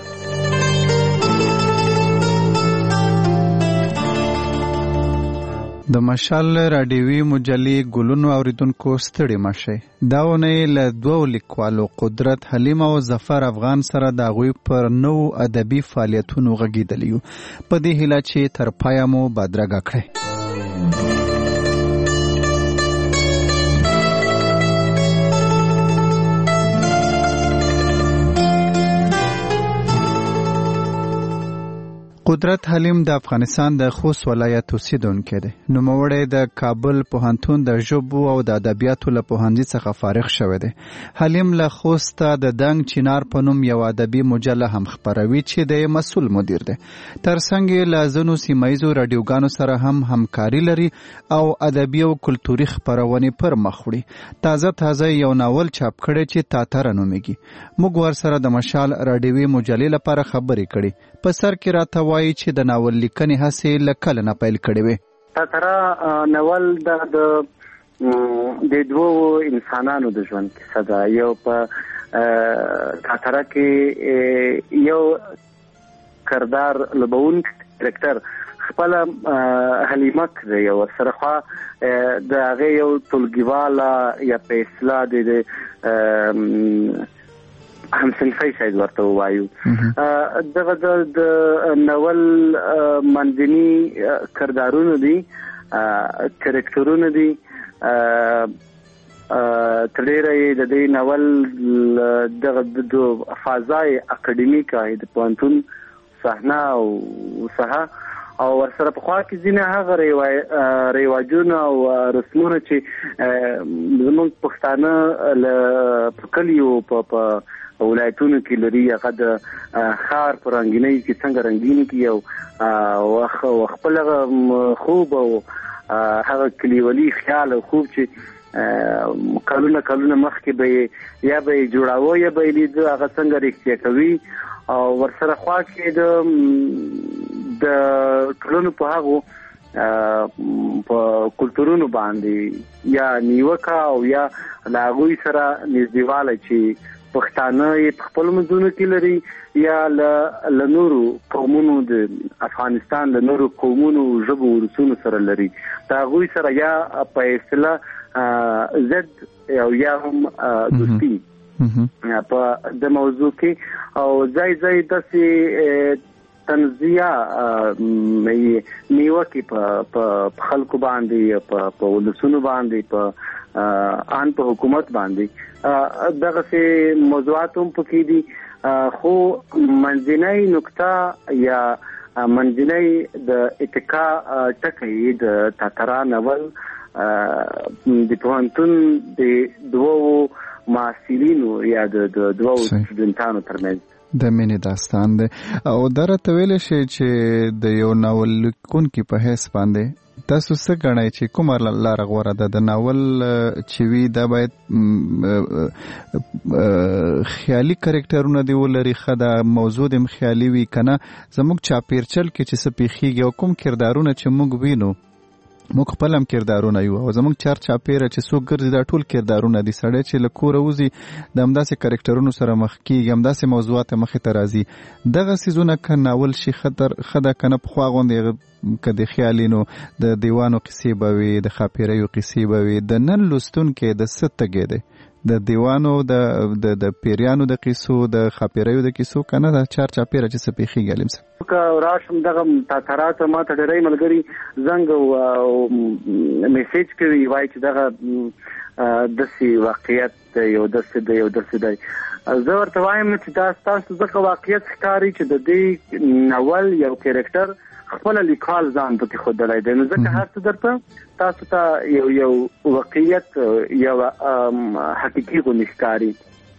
د مشال رادیوي مجلې ګلونو اوریدونکو ستړي مشه. دا ونه له دوه لیکوالو قدرت حلیم او ظفر افغان سره د غوي پر نو ادبي فعالیتونو غږیدلیو. په دې هیله چې تر پایه مو بدرګه کړئ. قدرت حلیم د افغانستان د خوست ولایت اوسیدونکی دی. نوموړی د کابل پوهنتون د ژبو او د ادبیاتو له پوهنځي څخه فارغ شوی دی. حلیم له خوست د دنګ چینار په نوم یو ادبي مجله هم خپروي چې د مسؤل مدیر دی. ترڅنګ یې له ځینو سیمایزو راډیوګانو سره هم همکاري لري او ادبي او کلتوري خپرونې پر مخ وړي. تازه تازه یو ناول چاپ کړی چې تاتره نومیږي. موږ ورسره د مشال رادیوي مجلې لپاره خبرې کړې. په سر کې راته وایي چې د ناول لیکنې هڅې له کله نه پیل کړې وې. تاتره ناول د د دوو انسانانو د ژوند کیسه ده. یو په تاتره کې یو کردار لبون کرکټر خپل حلیمک دی او سره خوا د هغه یو ټولګیواله یا په اصطلاح د هم صنفي شاید ورته وایو. دغه د ناول منځني کردارونه دي، کرکټرونه دي. تلېره د دې ناول دغه د فضای اکاډمیکه د پوهنتون صحنه او صحه او ورسره په خوا کې ځینې هغه رواجونه او رسمونه چې زموږ پښتانه له کلیو په ولایتونو کې لري، هغه د ښار په رنګینۍ کې څنګه رنګین کی او خپل خوب او هغه کلیوالي خیال او خوب چې کلونه کلونه مخکې به یا به جوړاوه یا به لید هغه څنګه رښتیا کوي او ورسره خوا کې د د ټولنو په هغه په کلتورونو باندې یا نیوکه او یا لاغوي سره نږدېواله چې پښتانه یې په خپل منځونو کې لري یا له نورو قومونو د افغانستان له نورو قومونو ژبو ورسونو سره لري دا غوي سره یا په اصطلاح زد او یا هم دوستي په د موضوع کې او ځای ځای داسې تنزیه نیوکې په خلکو باندې په ولسونو باندې په ان په حکومت باندې دغه څه موضوعات هم پکې دي خو منځنۍ نقطه یا منځنۍ د اتکا ټکی د تاترا ناول د پوهنتون د دوو محصلینو یا د دوو سټوډنټانو ترمنځ د مینې داستان دی او درته ویل شي چې د یو ناول لیکونکي په حیث باندې تاسو څه ګڼئ چې کومه لاره غوره ده د ناول چې وي دا باید خیالي کرکټرونه دی ولري ښه ده موضوع د خیالي وي که نه زموږ چاپیرچل کې چې څه پیښیږي او کوم کردارونه چې موږ وینو موږ خپل هم کردارونه یو او زموږ چار چاپیره چې څوک ګرځي دا ټول کردارونه دي سړی چې له کوره وځي د همداسې کرکټرونو سره مخ کېږي همداسې موضوعات مخې ته راځي دغه څیزونه که ناول شي ښه ده که نه پخوا غوندې که د خیالي نو د دیوانو قصې به وي د ښاپیریو قصې به وي د نن لوستونکی د څه تږی دی د دیوانو د د پیریانو د قصو د ښاپیریو د قصو که نه د چار چاپیره چې څه پیښیږي علم صاحب که راشم دغه تاثرات ما ته ډېری ملګري زنګ او میسیج کوي وایي چې دغه داسې واقعیت دی یو داسې دی یو داسې دی زه ورته وایم چې دا ستاسو ځکه واقعیت ښکاري چې د دې ناول یو کرکټر خپل لیکوال ځان پکې ښودلی دی نو ځکه هر څه درته تاسو ته یو یو واقعیت یو حقیقي غوندې ښکاري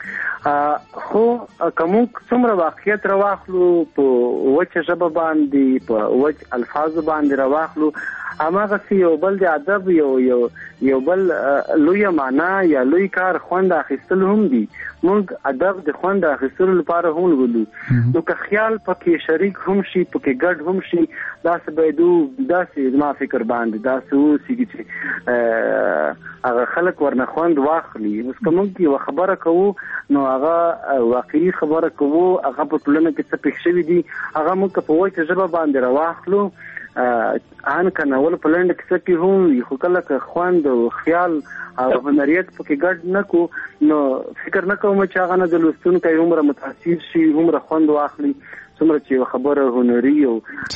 خو که موږ څومره واقعیت راواخلو په وچه ژبه باندې په وچ الفاظو باندې راواخلو هماغسې یو بل د ادب یو یو یو بل لویه معنا یا لوی کار خوند اخیستل هم دي موږ ادب د خوند اخیستلو لپاره هم لولو نو که خیال پکې شریک هم شي پکې ګډ هم شي داسې باید داسې زما فکر باندې داسې اوسېږي چې هغه خلک ورنه خوند واخلي اوس که موږ یوه خبره کوو نو هغه واقعي خبره کوو هغه په ټولنه کې څه پېښ شوي دي هغه موږ که په وچه ژبه باندې راواخلو ان که ناول په لنډه کیسه کې هم وي خو کله که خوند او خیال او هنریت پکې ګډ نه کو نو فکر نه کوم چې هغه نه د لوستونکی هومره متاثر شي هومره خوند واخلي څومره چې خبره هنري او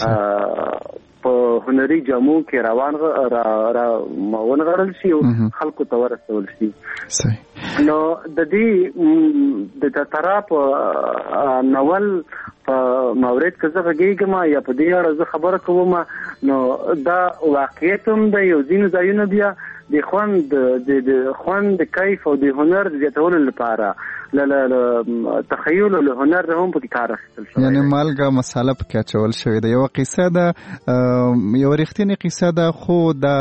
په هنري جامو کې روان را ونغړل شي او خلکو ته ورسول شي نو د دې د تاترا په ناول په مورید که زه غږېږم یا په دې اړه زه خبره کوم نو دا واقعیت هم د یو ځینو ځایونه بیا د خوند د خوند د کیف او د هنر د زیاتولو لپاره له تخیل او له هنر هم په کار اخیستل شوی یعنی مالګه مساله پکې اچول شوې ده یو قصه ده یو رښتینې قصه ده خو د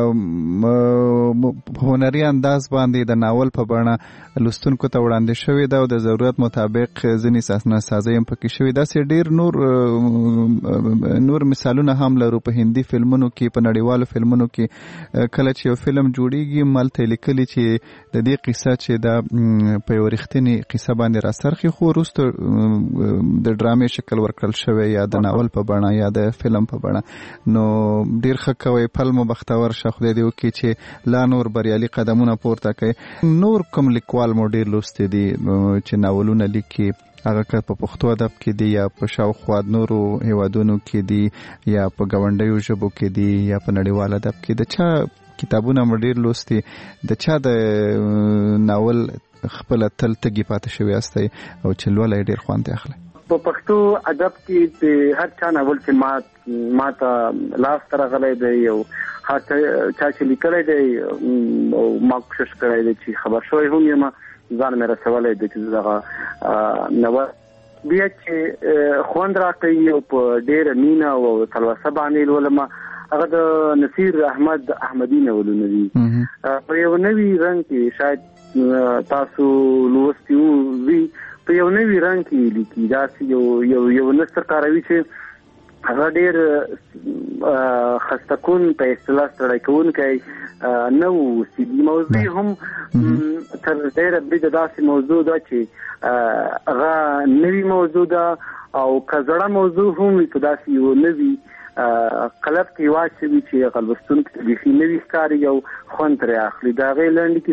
هنري انداز باندې د ناول په بڼه لوستونکو ته وړاندې شوې ده او د ضرورت مطابق ځینې سازناسازۍ هم پکې شوې داسې ډېر نور نور مثالونه هم لرو په هندي فلمونو کې په نړیوالو فلمونو کې کله چې یو فلم جوړیږي مالته لیکلي چې د دې قصه چې دا په یو رښتینې قصه باندې راڅرخي خو وروسته د ډرامې شکل ورکړل شوی یا د ناول په بڼه یا د فلم په بڼه نو ډېر ښه کوئ پل مو بختور شه خدای دې وکړي چې لا نور بریالي قدمونه پورته کوي نور کوم لیکوال مو ډېر لوستي دي چې ناولونه لیکي هغه که په پښتو ادب کې دي یا په شاوخوا نورو هیوادونو کې دي یا په ګاونډیو ژبو کې دي یا په نړیوال ادب کې د چا کتابونه مو ډېر لوستي د چا د ناول خپله تل تږي پاتې شوي یاستئ او چې لولی ډېر خوند اخلئ په پښتو ادب کې د هر چا ناول چې ما ما ته لاس ته راغلی دی او هر چا چې لیکلی دی او ما کوشش کړی دی چې خبر شوی هم یم ځان مې رسولی دی چې دغه ناول بیا چې خوند راکوي او په ډېره مینه او تلوسه باندې لولم هغه د نصیر احمد احمدی ناولونه دي په یو نوی رنګ کې شاید تاسو لوستي وي په یو نوی رنګ کې لیکي دا یو یو یو نثر کاروي چې هغه ډېر خستکون په اصطلاح سره کوونکی نو سیدی موضوع هم تر ډېره بریده داسې موضوع ده چې هغه نوی موضوع ده او کزړه موضوع هم په داسې یو نوی قلب کې واچوي چې هغه لوستونکي ته بیخي نوي ښکاري او خوند ترې اخلي. د هغې لنډې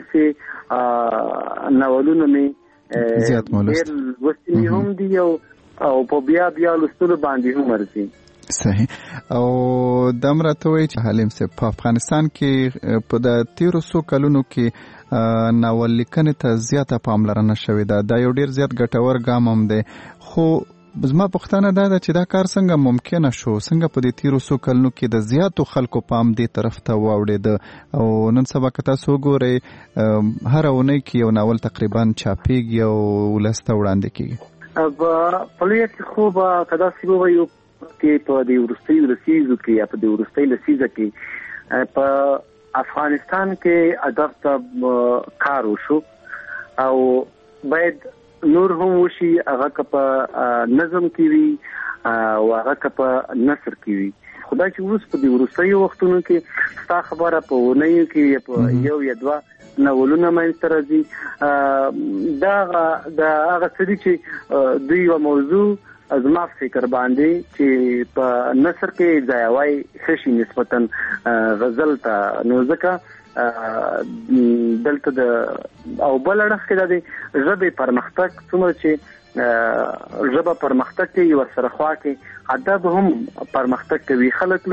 کیسې ناولونه مې ډېر لوستي مې هم دي او په بیا بیا لوستلو باندې هم ورځي. صحیح. او دا هم راته وایي چې حلیم صاحب په افغانستان کې په د تیرو څو کلونو کې ناول لیکنې ته زیاته پاملرنه شوې ده. دا یو ډېر زیات ګټور ګام هم دی، خو زما پوښتنه دا ده چې دا کار څنګه ممکنه شو، څنګه په دې تیرو څو کلونو کې د زیاتو خلکو پام دې طرف ته واوړېده او نن سبا که تاسو وګورئ هره اونۍ کې یو ناول تقریبا چاپېږي او ولس ته وړاندې کېږي. په لویه کې خو به که داسې ووایو کې په دې وروستیو لسیزو کې یا په دې وروستۍ لسیزه کې په افغانستان کې ادب ته کار وشو او باید نور هم وشي، هغه که په نظم کې وي او هغه که په نثر کې وي. خدای چې اوس په دې وروستیو وختونو کې ستا خبره په اونیو کې په یو یا دوه ناولونه منځته راځي. دا هغه څه دي چې دوی یوه موضوع زما فکر باندې چې په نثر کې ځایوای ښه شي نسبتا غزل ته، نو ځکه دلته د او بل اړخ کې د ژبې پرمختګ څومره چې ژبه پرمختګ کوي ورسره خوا کې ادب هم پرمختګ کوي. خلک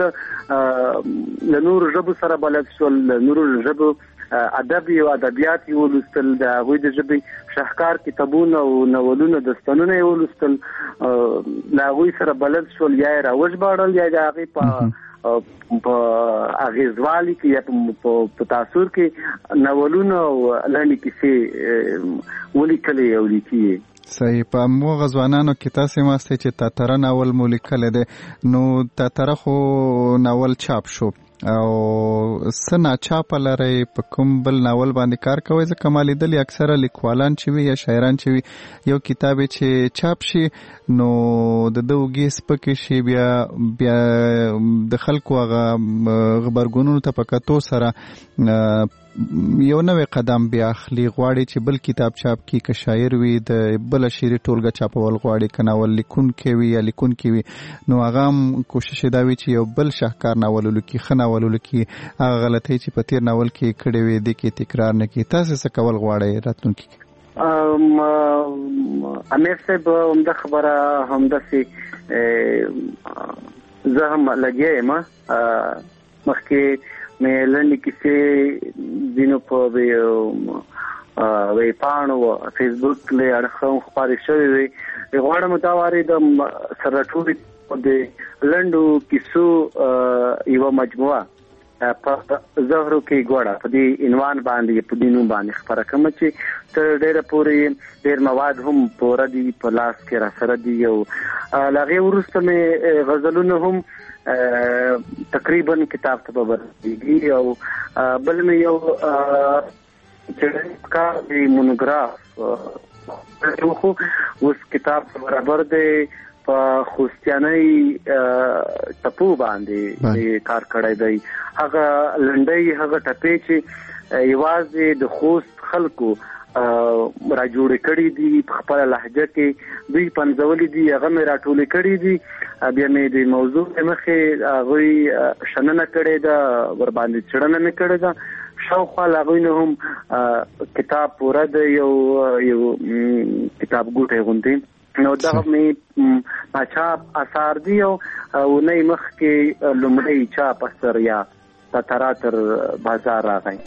له نورو ژبو سره بلد شول، له نورو ژبو ادب او ادبیات یې ولوستل، د هغوی د ژبې شاهکار کتابونه او ناولونه داستانونه یې ولوستل، له هغوی سره بلد شول، یا یې راوژباړل یا د هغې په په اغیزوالي کې یا په تاثر کې ناولونه او لنډې کیسې ولیکلې او لیکي. صحیح. په موږ ځوانانو کې تاسو ماسته چې تاتره ناول مو لیکلی دی، نو تاتره خو ناول چاپ شو او څه ناچاپه لرئ په کوم بل ناول باندې کار کوئ؟ ځکه ما لیدلي اکثره لیکوالان چې وي یا شاعران چې وي یو کتاب چې چاپ شي نو د ده اوږې سپکې شي، بیا بیا د خلکو هغه غبرګونونو ته په کتو سره یو نوی قدم بیا اخلي، غواړي چې بل کتاب چاپ کړي، که شاعر وي د بله شعري ټولګه چاپول غواړي، که ناول لیکونکی وي یا لیکونکي وي، نو هغه هم کوشش یې دا وي چې یو بل شاهکار ناول ولیکي، ښه ناول ولیکي، هغه غلطۍ چې په تېر ناول کې کړې وي دې کې تکرار نه کړي. تاسې څه کول غواړئ راتلونکي کې؟ امیر صاحب همدا خبره همداسې زه هم لګیا یم. مخکې مې لنډې کیسې ځینو په ویبپاڼو فیسبوک له اړخه خپرې شوې وې. غواړم دا وارې د سره راټولې د لنډو کیسو یوه مجموعه په زهرو کې ګوړه په دې عنوان باندې په دې نوم باندې خپره کړم چې تر ډېره پورې ډېر مواد هم پوره دي په لاس کې را سره دي. او له هغې وروسته مې غزلونه هم تقریبا کتاب ته به ورسېږي او بل مې یو څېړنیز کار دی مونوګراف خو اوس کتاب برابر دی په خوستیانۍ ټپو باندې کار کړی دی. هغه لنډۍ هغه ټپې چې یوازې د خوست خلکو را جوړې کړي دي په خپله لهجه کې دوی پنځولي دي، هغه مې راټولې کړي دي. بیا مې د موضوع مخې هغوی شننه کړې ده، ورباندې څېړنه مې کړې ده. شاوخوا له هغوی نه هم کتاب پوره ده، یو یو کتاب ګوټی غوندې. نو دغه مې ناچاپ اثار دي او اونۍ مخکې لومړی چاپ اثر یا تترا تر بازار راغی.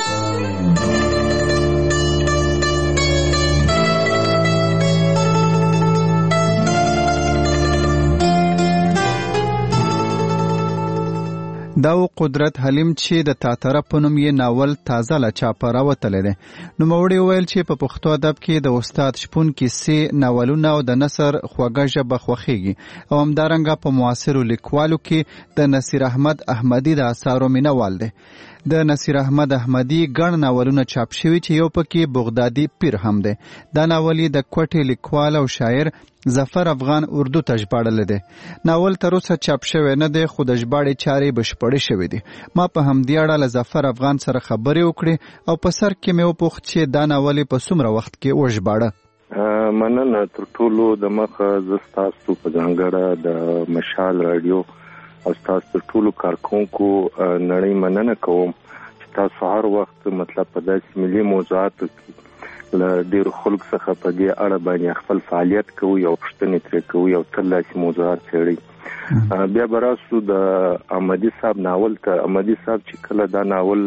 دا و قدرت حلیم چې د تاتره په نوم یې ناول تازه له چاپه راوتلی دی. نوموړي وویل چې په پښتو ادب کې د استاد شپون کیسې، ناولونه او د نثر خوږه ژبه خوښیږي او همدارنګه په معاصرو لیکوالو کې د نصیر احمد احمدي د اثارو مینوال دی. د نصیر احمد احمدي ګڼ ناولونه چاپ شوي چې یو پکې بغدادي پیر هم دی. دا ناول د کوټې لیکوال او شاعر ظفر افغان اردو ته ژباړلی دی. ناول تر اوسه چاپ شوی نه دی خو د ژباړې چارې بشپړې شوې دي. ما په همدې اړه له ظفر افغان سره خبرې وکړې او په سر کې مې وپوښت چې دا ناول په څومره وخت کې وژباړه. مننه. تر ټولو د مخه زه ستاسو په ځانګړه د مشال راډیو او تاسو پر ټولو کارکونکو نړۍ مننه کوم چې تاسو هر وخت مطلب په داسې ملي موضوعاتو کې له ډېرو خلکو څخه په دې اړه باندې خپل فعالیت کوي او پوښتنې ترې کوي او تل داسې موضوعات څېړي. بیا به راسو د احمدي صاحب ناول ته. احمدي صاحب چې کله دا ناول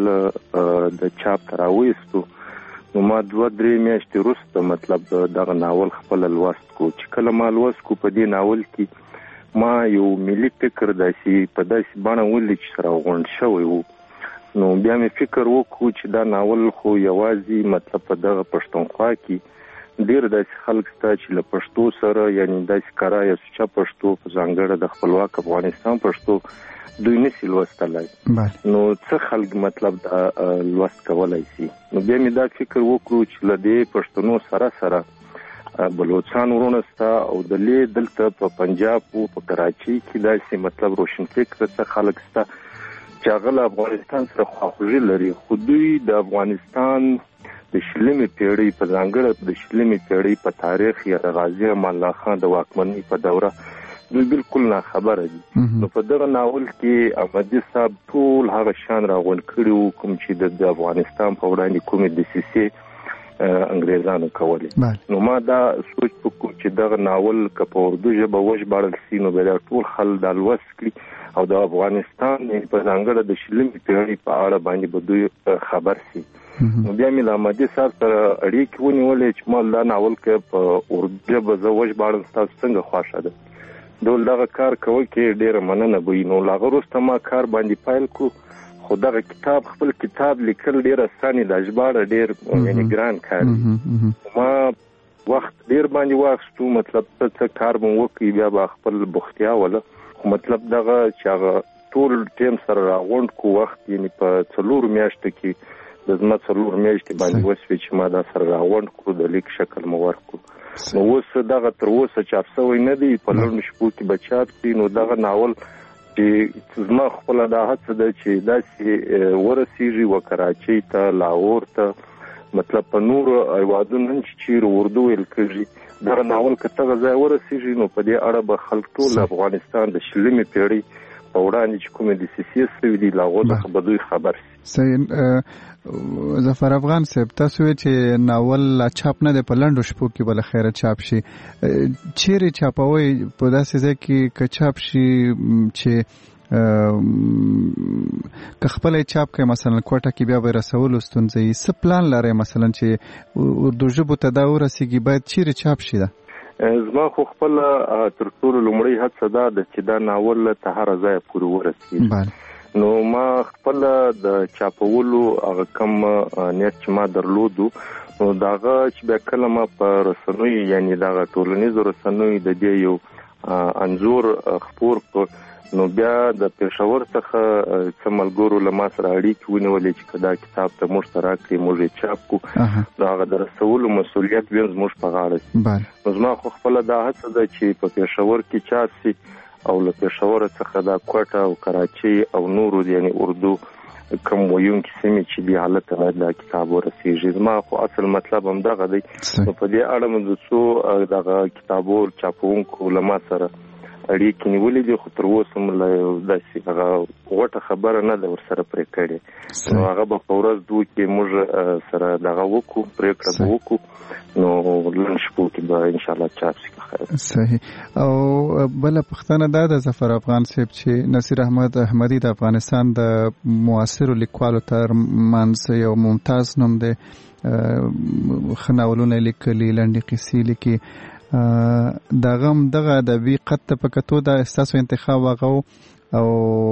د چاپ ته راوایستو نو ما دوه درې میاشتې وروسته مطلب دغه ناول خپله لوست کو. چې کله ما لوست کو په دې ناول کې ما یو ملي فکر داسې په داسې بڼه ولید چې سره غونډ شوی و. نو بیا مې فکر وکړو چې دا ناول خو یوازې مطلب په دغه پښتونخوا کې ډېر داسې خلک شته چې له پښتو سره یعنی داسې کره یا سوچه پښتو په ځانګړه د خپلواک افغانستان پښتو دوی نشي لوستلی. نو څه خلک مطلب دا لوست کولی شي. نو بیا مې دا فکر وکړو چې له دې پښتنو سره سره بلوچستان ورونه ستا او د لې دلته په پنجاب او په کراچۍ کې داسې مطلب روشنفکر څه خلک ستا چې هغه له افغانستان سره خواخوږي لري خو دوی د افغانستان د شلمې پیړۍ په ځانګړه د شلمې پیړۍ په تاریخ یا د غازي امان الله خان د واکمنۍ په دوره دوی بالکل ناخبره دي. نو په دغه ناول کې احمدي صاحب ټول هغه شان راغونډ کړي وو کوم چې د افغانستان په وړاندې کومې دسیسې انګریزانو کولې. نو ما دا سوچ وکړ چې دغه ناول که په اردو ژبه وژباړل سي نو بیا ټول خلک دا لوست کړي او د افغانستان په ځانګړه د شلمې پیړۍ په اړه باندې به دوی خبر سي. نو بیا مې له احمدي صاحب سره اړیکې ونیولې چې ما دا ناول که په اردو ژبه زه وژباړم ستاسو څنګه خوښه ده. ډول دغه کار کوئ کې ډېره مننه به وي. نو له هغه وروسته ما کار باندې پیل کړو خو دغه کتاب خپل کتاب لیکل ډېر اسانه دی. ژباړه ډېر یعنی ګران کار دی. ما وخت ډېر باندې واخیستو مطلب څه کار مو وکړي بیا به خپل بوختیا وله خو مطلب دغه چې هغه ټول ټیم سره راغونډ کو وخت یعنی په څلورو میاشتو کې د زما څلور میاشتې باندې وسوې چې ما دا سره راغونډ کړو د لیک شکل مو ورکړو. نو اوس دغه تر اوسه چاپ شوی نه دی. په لنډو شپو کې به چاپ کړي. نو دغه ناول چې زما خپله دا هڅه ده چې داسې ورسېږي و کراچۍ ته لاهور ته مطلب په نورو هیوادونو چې چیرې اردو ویل کېږي دغه ناول که دغه ځای ورسېږي نو په دې اړه به خلک ټول افغانستان د شلمې پیړۍ په وړاندې چې کومې دسیسې شوي دي له هغو څخه به دوی خبر شي. صحیح. ظفر افغان صاحب تاسو وایئ چې ناول لا چاپ نه دی په لنډو شپو کې به له خیره چاپ شي. چیرې چاپوئ په داسې ځای کې که چاپ شي چې که خپل چاپ کوي مثلا کوټه کې بیا به رسولو ستونزې څه پلان لري مثلا چې اردو ژبو ته دا ورسیږي باید چیرې چاپ شي؟ ده زما خو خپل تر ټولو لومړی هڅه دا ده چې دا ناول ته هر ځای پورې ورسیږي. نو ما خپل د چاپولو هغه کم نیت چې ما درلودو نو داغه چې بیا کله ما په رسنیو یعنی دغه ټولنیزو رسنیو د دې یو انځور خپور کړ نو بیا د پېښور څخه څه ملګرو له ما سره اړیکې ونیولې چې دا کتاب ته موږ ته راکړي موږ یې چاپ کړو. د هغه د رسولو مسؤلیت بیا زموږ په غاړه شي. نو زما خو خپله دا هڅه ده چې په پېښور کې چاپ شي او له پېښور څخه دا کوټه او کراچۍ او نورو یعنی اردو کوم ویونکي سیمې چې دې حالت ته باید دا کتاب ورسېږي. زما خو اصل مطلب همدغه دی. نو په دې اړه مو د څو دغه کتابو چاپونکو له ما سره اړیکې نیولې دي خو تر اوسه مو له داسې هغه غوټه خبره نه ده ورسره پرې کړې. نو هغه به په ورځ دوه کې موږ سره دغه وکړو پرېکړه به وکړو نو لنډ شپو کې به انشاءالله چاپ شي. صحیح. او بله پوښتنه دا ده ظفر افغان صاحب چې نصیر احمد احمدي د افغانستان د معاصرو لیکوالو تر منځ یو ممتاز نوم دی. ښه ناولونه یې لیکلي لنډې قصې لیکي. دغه هم دغه ادبي قد ته په کتو دا ستاسو انتخاب هغه او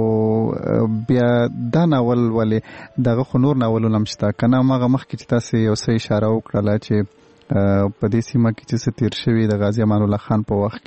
بیا دا ناول ولې دغه خو نور ناولونه هم شته که نه هماغه مخکې چې تاسې یو څه اشاره وکړله چې په دې سیمه کې چې څه تیر شوي د غازي امان الله خان په وخت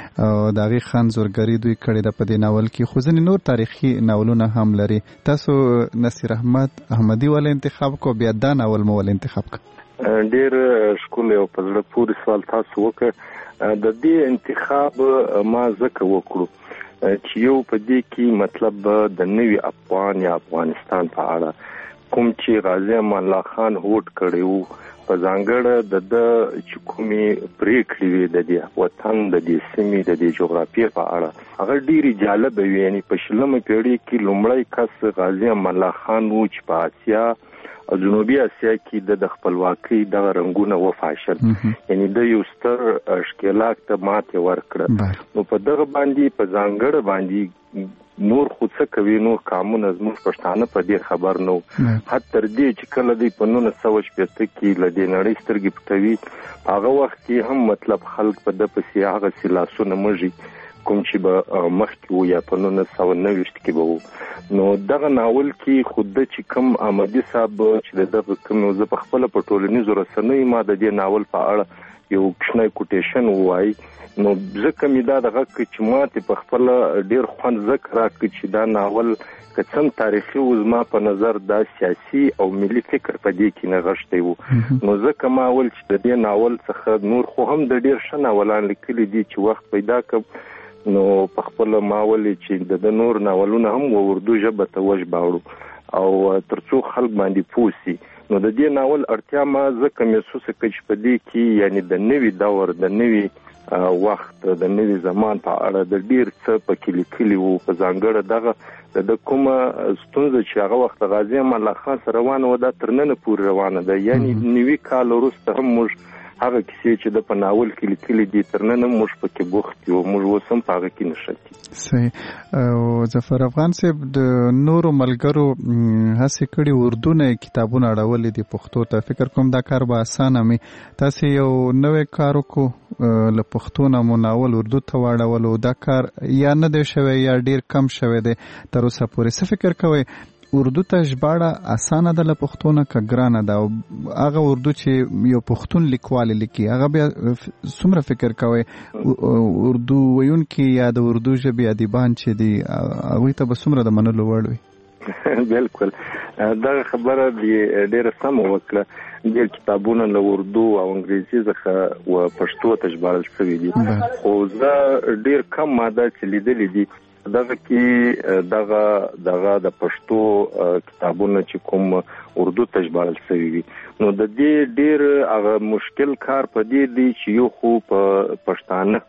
کې د هغې خان زورګري دوی کړې ده په دې ناول کې خو ځینې نور تاریخي ناولونه هم لري. تاسو نصیر احمد احمدي ولې انتخاب کو بیا دا ناول مو ولې انتخاب کړ؟ ډېر ښکلی او په زړه پورې سوال تاسو وکړ. د دې انتخاب ما ځکه وکړو چې یو په دې کې مطلب د نوي افغان یا افغانستان په اړه کوم چې غازي امان الله خان هوډ کړی وو په ځانګړه د د چې کومې پریکړې وي د دې وطن د دې سیمې د دې جغرافیې په اړه هغه ډېرې جالبه وي. یعنې په شلمه پیړۍ کې لومړی کس غازي امان الله خان و چې په اسیا او جنوبي اسیا کې د خپلواکۍ دغه رنګونه وفاشل، یعنې د یو ستر ښکېلاک ته ماتې ورکړه. نو په دغه باندې په ځانګړه باندې نور خو څه کوي، نور قامونه زموږ پښتانه په دې خبر نه وو. حتی تر دې چې کله دوی په نولس سوه شپېته کې له دې نړۍ سترګې پټوي په هغه وخت کې هم مطلب خلک په ده پسې هغسې لاسونه مږي کوم چې به مخکې وو یا په نولس سوه نهه ویشت کې به وو. نو دغه ناول کې خو ده چې کوم احمدي صاحب چې د دغه کوم زه په خپله په ټولنیزو رسنیو ما د دې ناول په اړه یو کوچنی کوټیشن ووایي، نو ځکه مې دا دغه کړ چې ماته په خپله ډېر خوند ځکه راکړ چې دا ناول که څه تاریخي و زما په نظر دا سیاسي او ملي فکر په دې کې نغښتی و. نو ځکه ما ول چې د دې ناول څخه نور خو هم د ډېر ښه ناولان لیکلي دي چې وخت پیدا کړم نو په خپله ما ولې چې د نور ناولونه هم و اردو ژبه ته وژباړو او تر څو خلک باندې پوه سي. نو د دې ناول اړتیا ما ځکه محسوسه کړه چې په دې کې یعنې د نوي دور د نوي وخت د نوي زمان په اړه د ډیر څه پکې لیکلي وو. په ځانګړه دغه د کومه ستونزه چې هغه وخت غازي امان الله خان سره روانه وه دا تر ننه پورې روانه ده، یعنې نوي کال وروسته هم موږ هغه کیسې چې د په ناول کې لیکلي دي تر ننه موږ پکې بوخت یو، موږ اوس هم په هغه کې نښتي. صحیح. او ظفر افغان صاحب د نورو ملګرو هڅې کړي اردو نه کتابونه اړولي دي پښتو ته، فکر کوم دا کار به اسانه وي. تاسې یو نوی کار وکړو له پښتو نه مو ناول اردو ته واړولو، دا کار یا نه دی شوی یا ډیر کم شوی دی تر اوسه پورې. څه فکر کوئ اردو ته ژباړه اسانه ده له پښتو نه که ګرانه ده؟ او هغه اردو چې یو پښتون لیکوال لیکي هغه بیا څومره فکر کوئ اردو ویونکي یا د اردو ژبې ادیبان چې دي هغوی ته به څومره د منلو وړ وي؟ بالکل دغه خبره ډېره سمه وکړه. ډېر کتابونه له اردو او انګریزي څخه و پښتو ته ژباړل شوي دي، خو زه ډېر کم ماده چې لیدلي دي دغه کې دغه دغه د پښتو کتابونه چې کوم اردو ته ژباړل شوي وي. نو د دې ډېر هغه مشکل کار په دې دی چې یو خو په پښتانه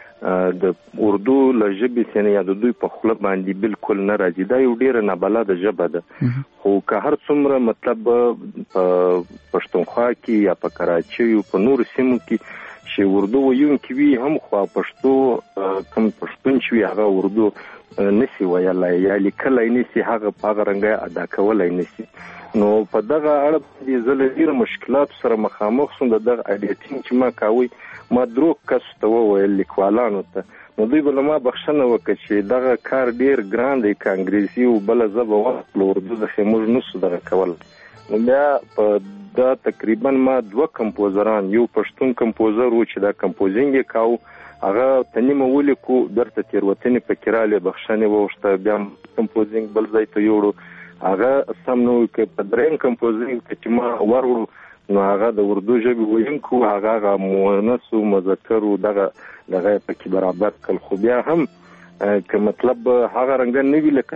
د اردو له ژبې څخه یا د دوی په خوله باندې بالکل نه راځي، دا یو ډېره نابلده ژبه ده. خو که هر څومره مطلب په پښتونخوا کې یا په کراچۍ او په نورو سیمو کې چې اردو ویونکي وي هم خو پښتو کوم پښتون چې وي هغه اردو نسی ویلای یا لیکلی نسی، هغه په هغه رنګه ادا کولی نسی. نو په دغه اړه باندې زه له ډېرو مشکلاتو سره مخامخ شوم. د دغه اډیټینګ چې ما کوئ ما درو کسو ته وویل لیکوالانو ته، نو دوی به له ما بخښنه وکړه چې دغه کار ډېر ګران دی، که انګریزي او بله ژبه واخلو اردو څخه موږ نسو دغه کولی. نو بیا په دا تقریبا ما دوه کمپوزران، یو پښتون کمپوزر و چې دا کمپوزینګ یې کاوه هغه ته نیمه ولیکو درته تېروتنې پکې رالې بخښنې وغوښته، بیا کمپوزینګ بل ځای ته یوړو هغه سم نه و. که په درېیم کمپوزینګ ته چې ما وروړو نو هغه د اردو ژبې ویونکو هغه هغه مؤنث و مذکر و دغه دغه یې پکې برابر کړل. خو بیا هم که مطلب هغه رنګه نه وي لکه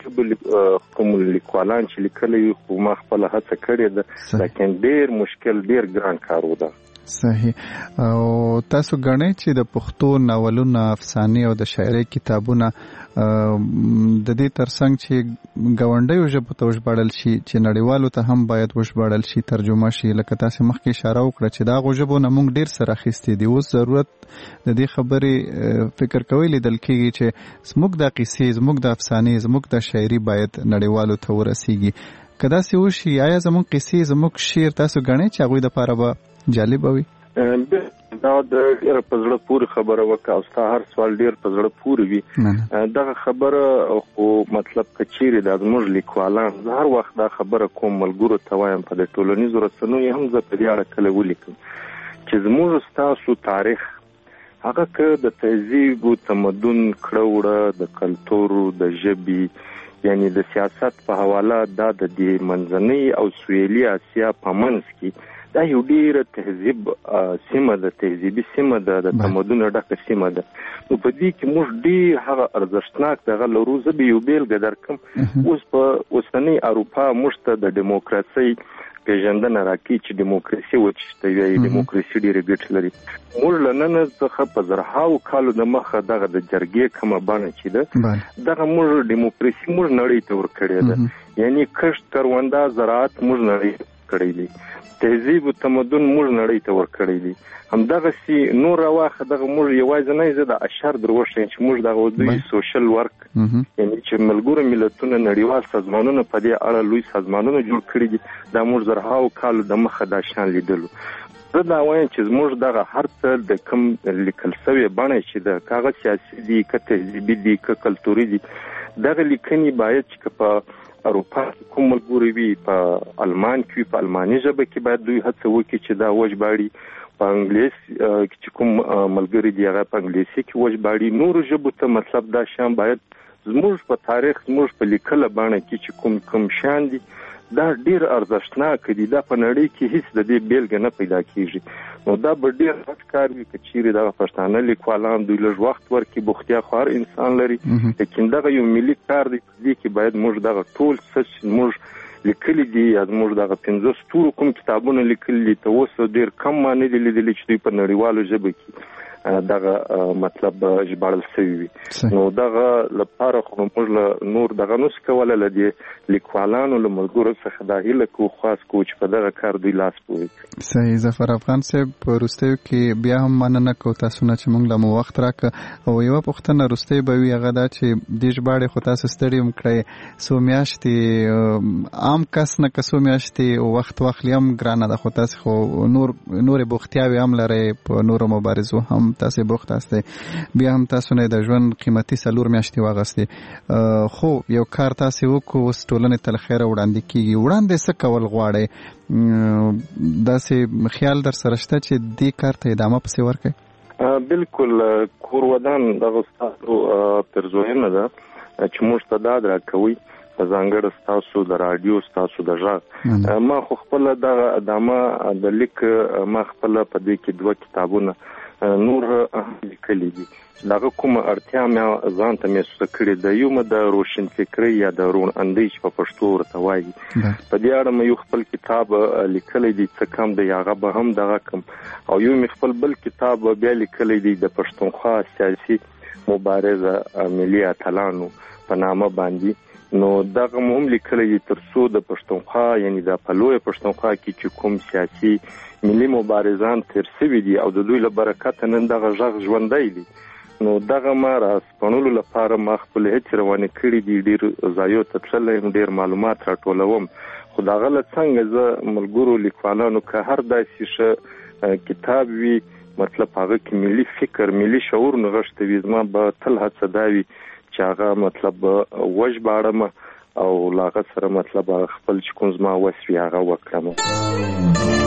د کوم لیکوالان چې لیکلی وي، خو ما خپله هڅه کړې ده، لیکن ډېر مشکل ډېر ګران کار و ده. صحیح. او تاسو ګڼئ چې د پښتو ناولونه، افسانې او د شاعرۍ کتابونه د دې ترڅنګ چې ګاونډیو ژبو ته وژباړل شي چې نړیوالو ته هم باید وژباړل شي، ترجمه شي، لکه تاسې مخکې اشاره وکړه چې د هغو ژبو نه موږ ډېر څه راخیستي دي. اوس ضرورت د دې خبرې فکر کوئ لیدل کېږي چې زموږ دا قیسې، زموږ د افسانې، زموږ د شاعري باید نړیوالو ته ورسیږي. که داسې وشي آیا زموږ قیسې، زموږ شعر تاسو ګڼئ چې هغوی دپاره به جالبه وي؟ دا د ډېر په زړه پورې خبره وکړه او ستا هر سوال ډېر په زړه پورې وي. دغه خبره خو مطلب کچېرې دا زموږ لیکوالان زه هر وخت دا خبره کوم ملګرو ته وایم په د ټولنیزو رسنیو هم زه په دې اړه کله ولیکم چې زموږ ستاسو تاریخ هغه که د تهذیب او تمدن کړه وړه د کلتور د ژبې یعنی د سیاست په حواله دا د دې منځنۍ او سویلي اسیا په منځ کې دا یو ډیره تهذیب سیمه ده، تهذیبي سیمه ده، د تمدن ډکه سیمه ده. نو په دې کې موږ ډیر هغه ارزښتناک دغه لرو. زه به یو بیلګه درکم. اوس په اوسنۍ اروپا موږ ته د دیموکراسۍ پیژندنه راکړي چې دیموکراسي وچشته وي، دیموکراسي ډیره ګټه لري. موږ له نن څخه په زرهاو کالو د مخه دغه د جرګې کومه بڼه چې ده دغه موږ دیموکراسي موږ نړۍ ته ورکړې ده. یعنی کښت کرونده زراعت موږ نړۍ کړی دی، تهذیب او تمدن موږ نړۍ ته ورکړی دی. همدغه سي نور واخه دغه موږ یوازې نه زه د اشر دروښیم چې موږ دغه دوی سوشل ورک یعنی چې ملګرو ملتونو نړیوال سازمانونه په دې اړه لوی سازمانونه جوړ کړي دي. دا موږ زرهاو کالو د مخه دا شان لیدلو. زه دا وایم چې زموږ دغه هر څه د کوم لیکل شوی بڼه چې د کاغذ سیاسي دي که تهذیبي دي که کلتوري دي دغه لیکنې باید چې په اروپا کې کوم ملګري وي په المان کې په الماني ژبه کې باید دوی هڅه وکړي چې دا وژباړي، په انګلیس کې چې کوم ملګري دي هغه په انګلیسي کې وژباړي. نور ژبو ته مطلب دا شان باید زموږ په تاریخ زموږ په لیکله بڼه کې چې کوم کوم شان دي دا ډیر ارزښتناک دي. دا په نړۍ کې هیڅ د دې بیلګه نه پیدا کیږي. نو دا به ډیر غټ کار وي که چیرې دغه پښتانه لیکوالان دوی لږ وخت ورکړي. بوختیا خوار انسان لري، لیکن دغه یو ملي کار دی. په دې کې باید موږ دغه ټول څه موږ لیکلي دي یا موږ دغه پنځه ستورو کوم کتابونه لیکلي دي ته اوس ډیر کم ما نه دي لیدلي چې دوی په نړیوالو ژبه کې دغه مطلب ژباړل شوی وي. نو دغه لپاره خو موږ له نور دغه نوس کوله له دې لیکوالانو له ملګرو څخه دا هیله کوو خاص کوو چې په دغه کار دوی لاس پورې کړي. صحیح. ظفر افغان صاحب په وروستیو کې بیا هم مننه کوو تاسو نه چې موږ له مو وخت راکړه او یوه پوښتنه وروستۍ به وي هغه دا چې دې ژباړې خو تاسو ستړي هم کړئ څو میاشتې عام کس نه که څو میاشتې وخت واخلي هم ګرانه ده خو تاسو خو نور نورې بوختیاوې هم لرئ په نورو مبارزو هم تاسو بوخت هستئ. بیا هم تاسو نه د ژوند قیمتي څلور میاشتې واغستې خو یو کار تاسو وکړو اوس ټولنې ته له خیره وړاندې کیږي. وړاندې څه کول غواړئ؟ داسې خیال در سره شته چې دې کار ته ادامه پسې ورکړئ؟ بالکل. کور ودان دغه ستاسو پرزوینه ده چې موږ ته ډاډ راکوي په ځانګړه ستاسو د راډیو ستاسو د غږ. ما خو خپله دغه ادامه د لیک ما خپله په دې کې دوه کتابونه نور لیکلي دي چې دغه کومه اړتیا مې ځان ته محسوسه کړې ده. یو مې د روشنفکرۍ یا د روڼ اندۍ چې په پښتو ورته وایي په دې اړه مې یو خپل کتاب لیکلی دی څه کم دی هغه به هم دغه کم او یو مې خپل بل کتاب بیا لیکلی دی د پښتونخوا سیاسي مبارزه ملي اتلانو په نامه باندې. نو دغه هم لیکلی دی تر څو د پښتونخوا یعنی د په لویه پښتونخوا کې چې کوم سیاسي ملي مبارزان تیر شوي دي او د دوی له برکته نن دغه غږ ژوندی دی. نو دغه ما راسپړلو لپاره ما خپل هڅې روانې کړي دي. ډېر ځایو ته تللی یم، ډېر معلومات راټولوم. خو د هغه له څنګه زه ملګرو لیکوالانو که هر داسې ښه کتاب وي مطلب هغه کې ملي فکر ملي شعور نغښتی وي زما به تل هڅه دا وي چې هغه مطلب وژباړم او له هغه سره مطلب خپل چې کوم زما وس وي هغه وکړم.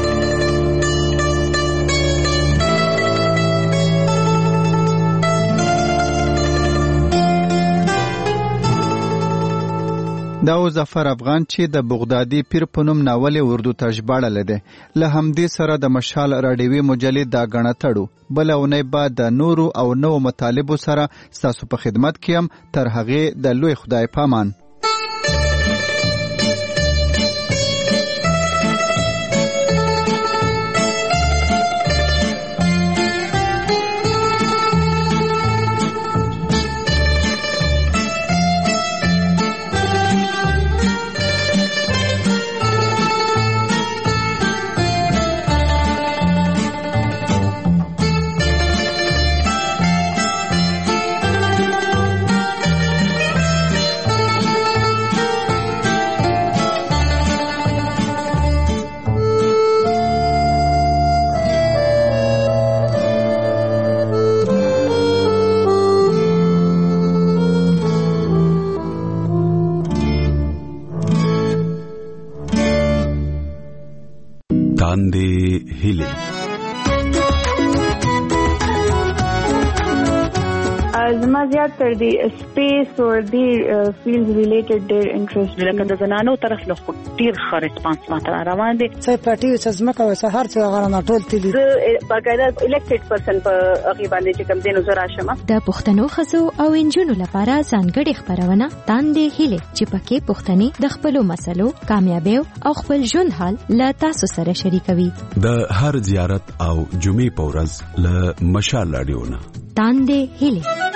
دا و ظفر افغان چې د بغدادي پیر په نوم ناول اردو ته ژباړلی دی. له همدې سره د مشال راډیوي مجلې دا ګڼه تړو. بله اونۍ به د نورو او نوو مطالبو سره ستاسو په خدمت کې یم. تر هغې د لوی خدای په امان. تاندې هیلې. زما زیات تر دی سپیس او دی فیلډ ریلیټډ ډیر انټرست لکه د زنانو طرف له خو ډیر ښه ریسپانس ماته روان دي. څه پټي څه زمکه او سهار څه غره ټول تللی باقاعده الیکټډ پرسن په هغه باندې چې کوم دینو زرا شمه د پښتنو خزو او انجونو لپاره ځانګړي خبرونه تاندې هیله چې پکې پښتني د خپلو مسلو کامیابی او خپل ژوند حال له تاسو سره شریکوي. د هر زیارت او جمعې په ورځ له مشال رادیو نه تاندې هیله.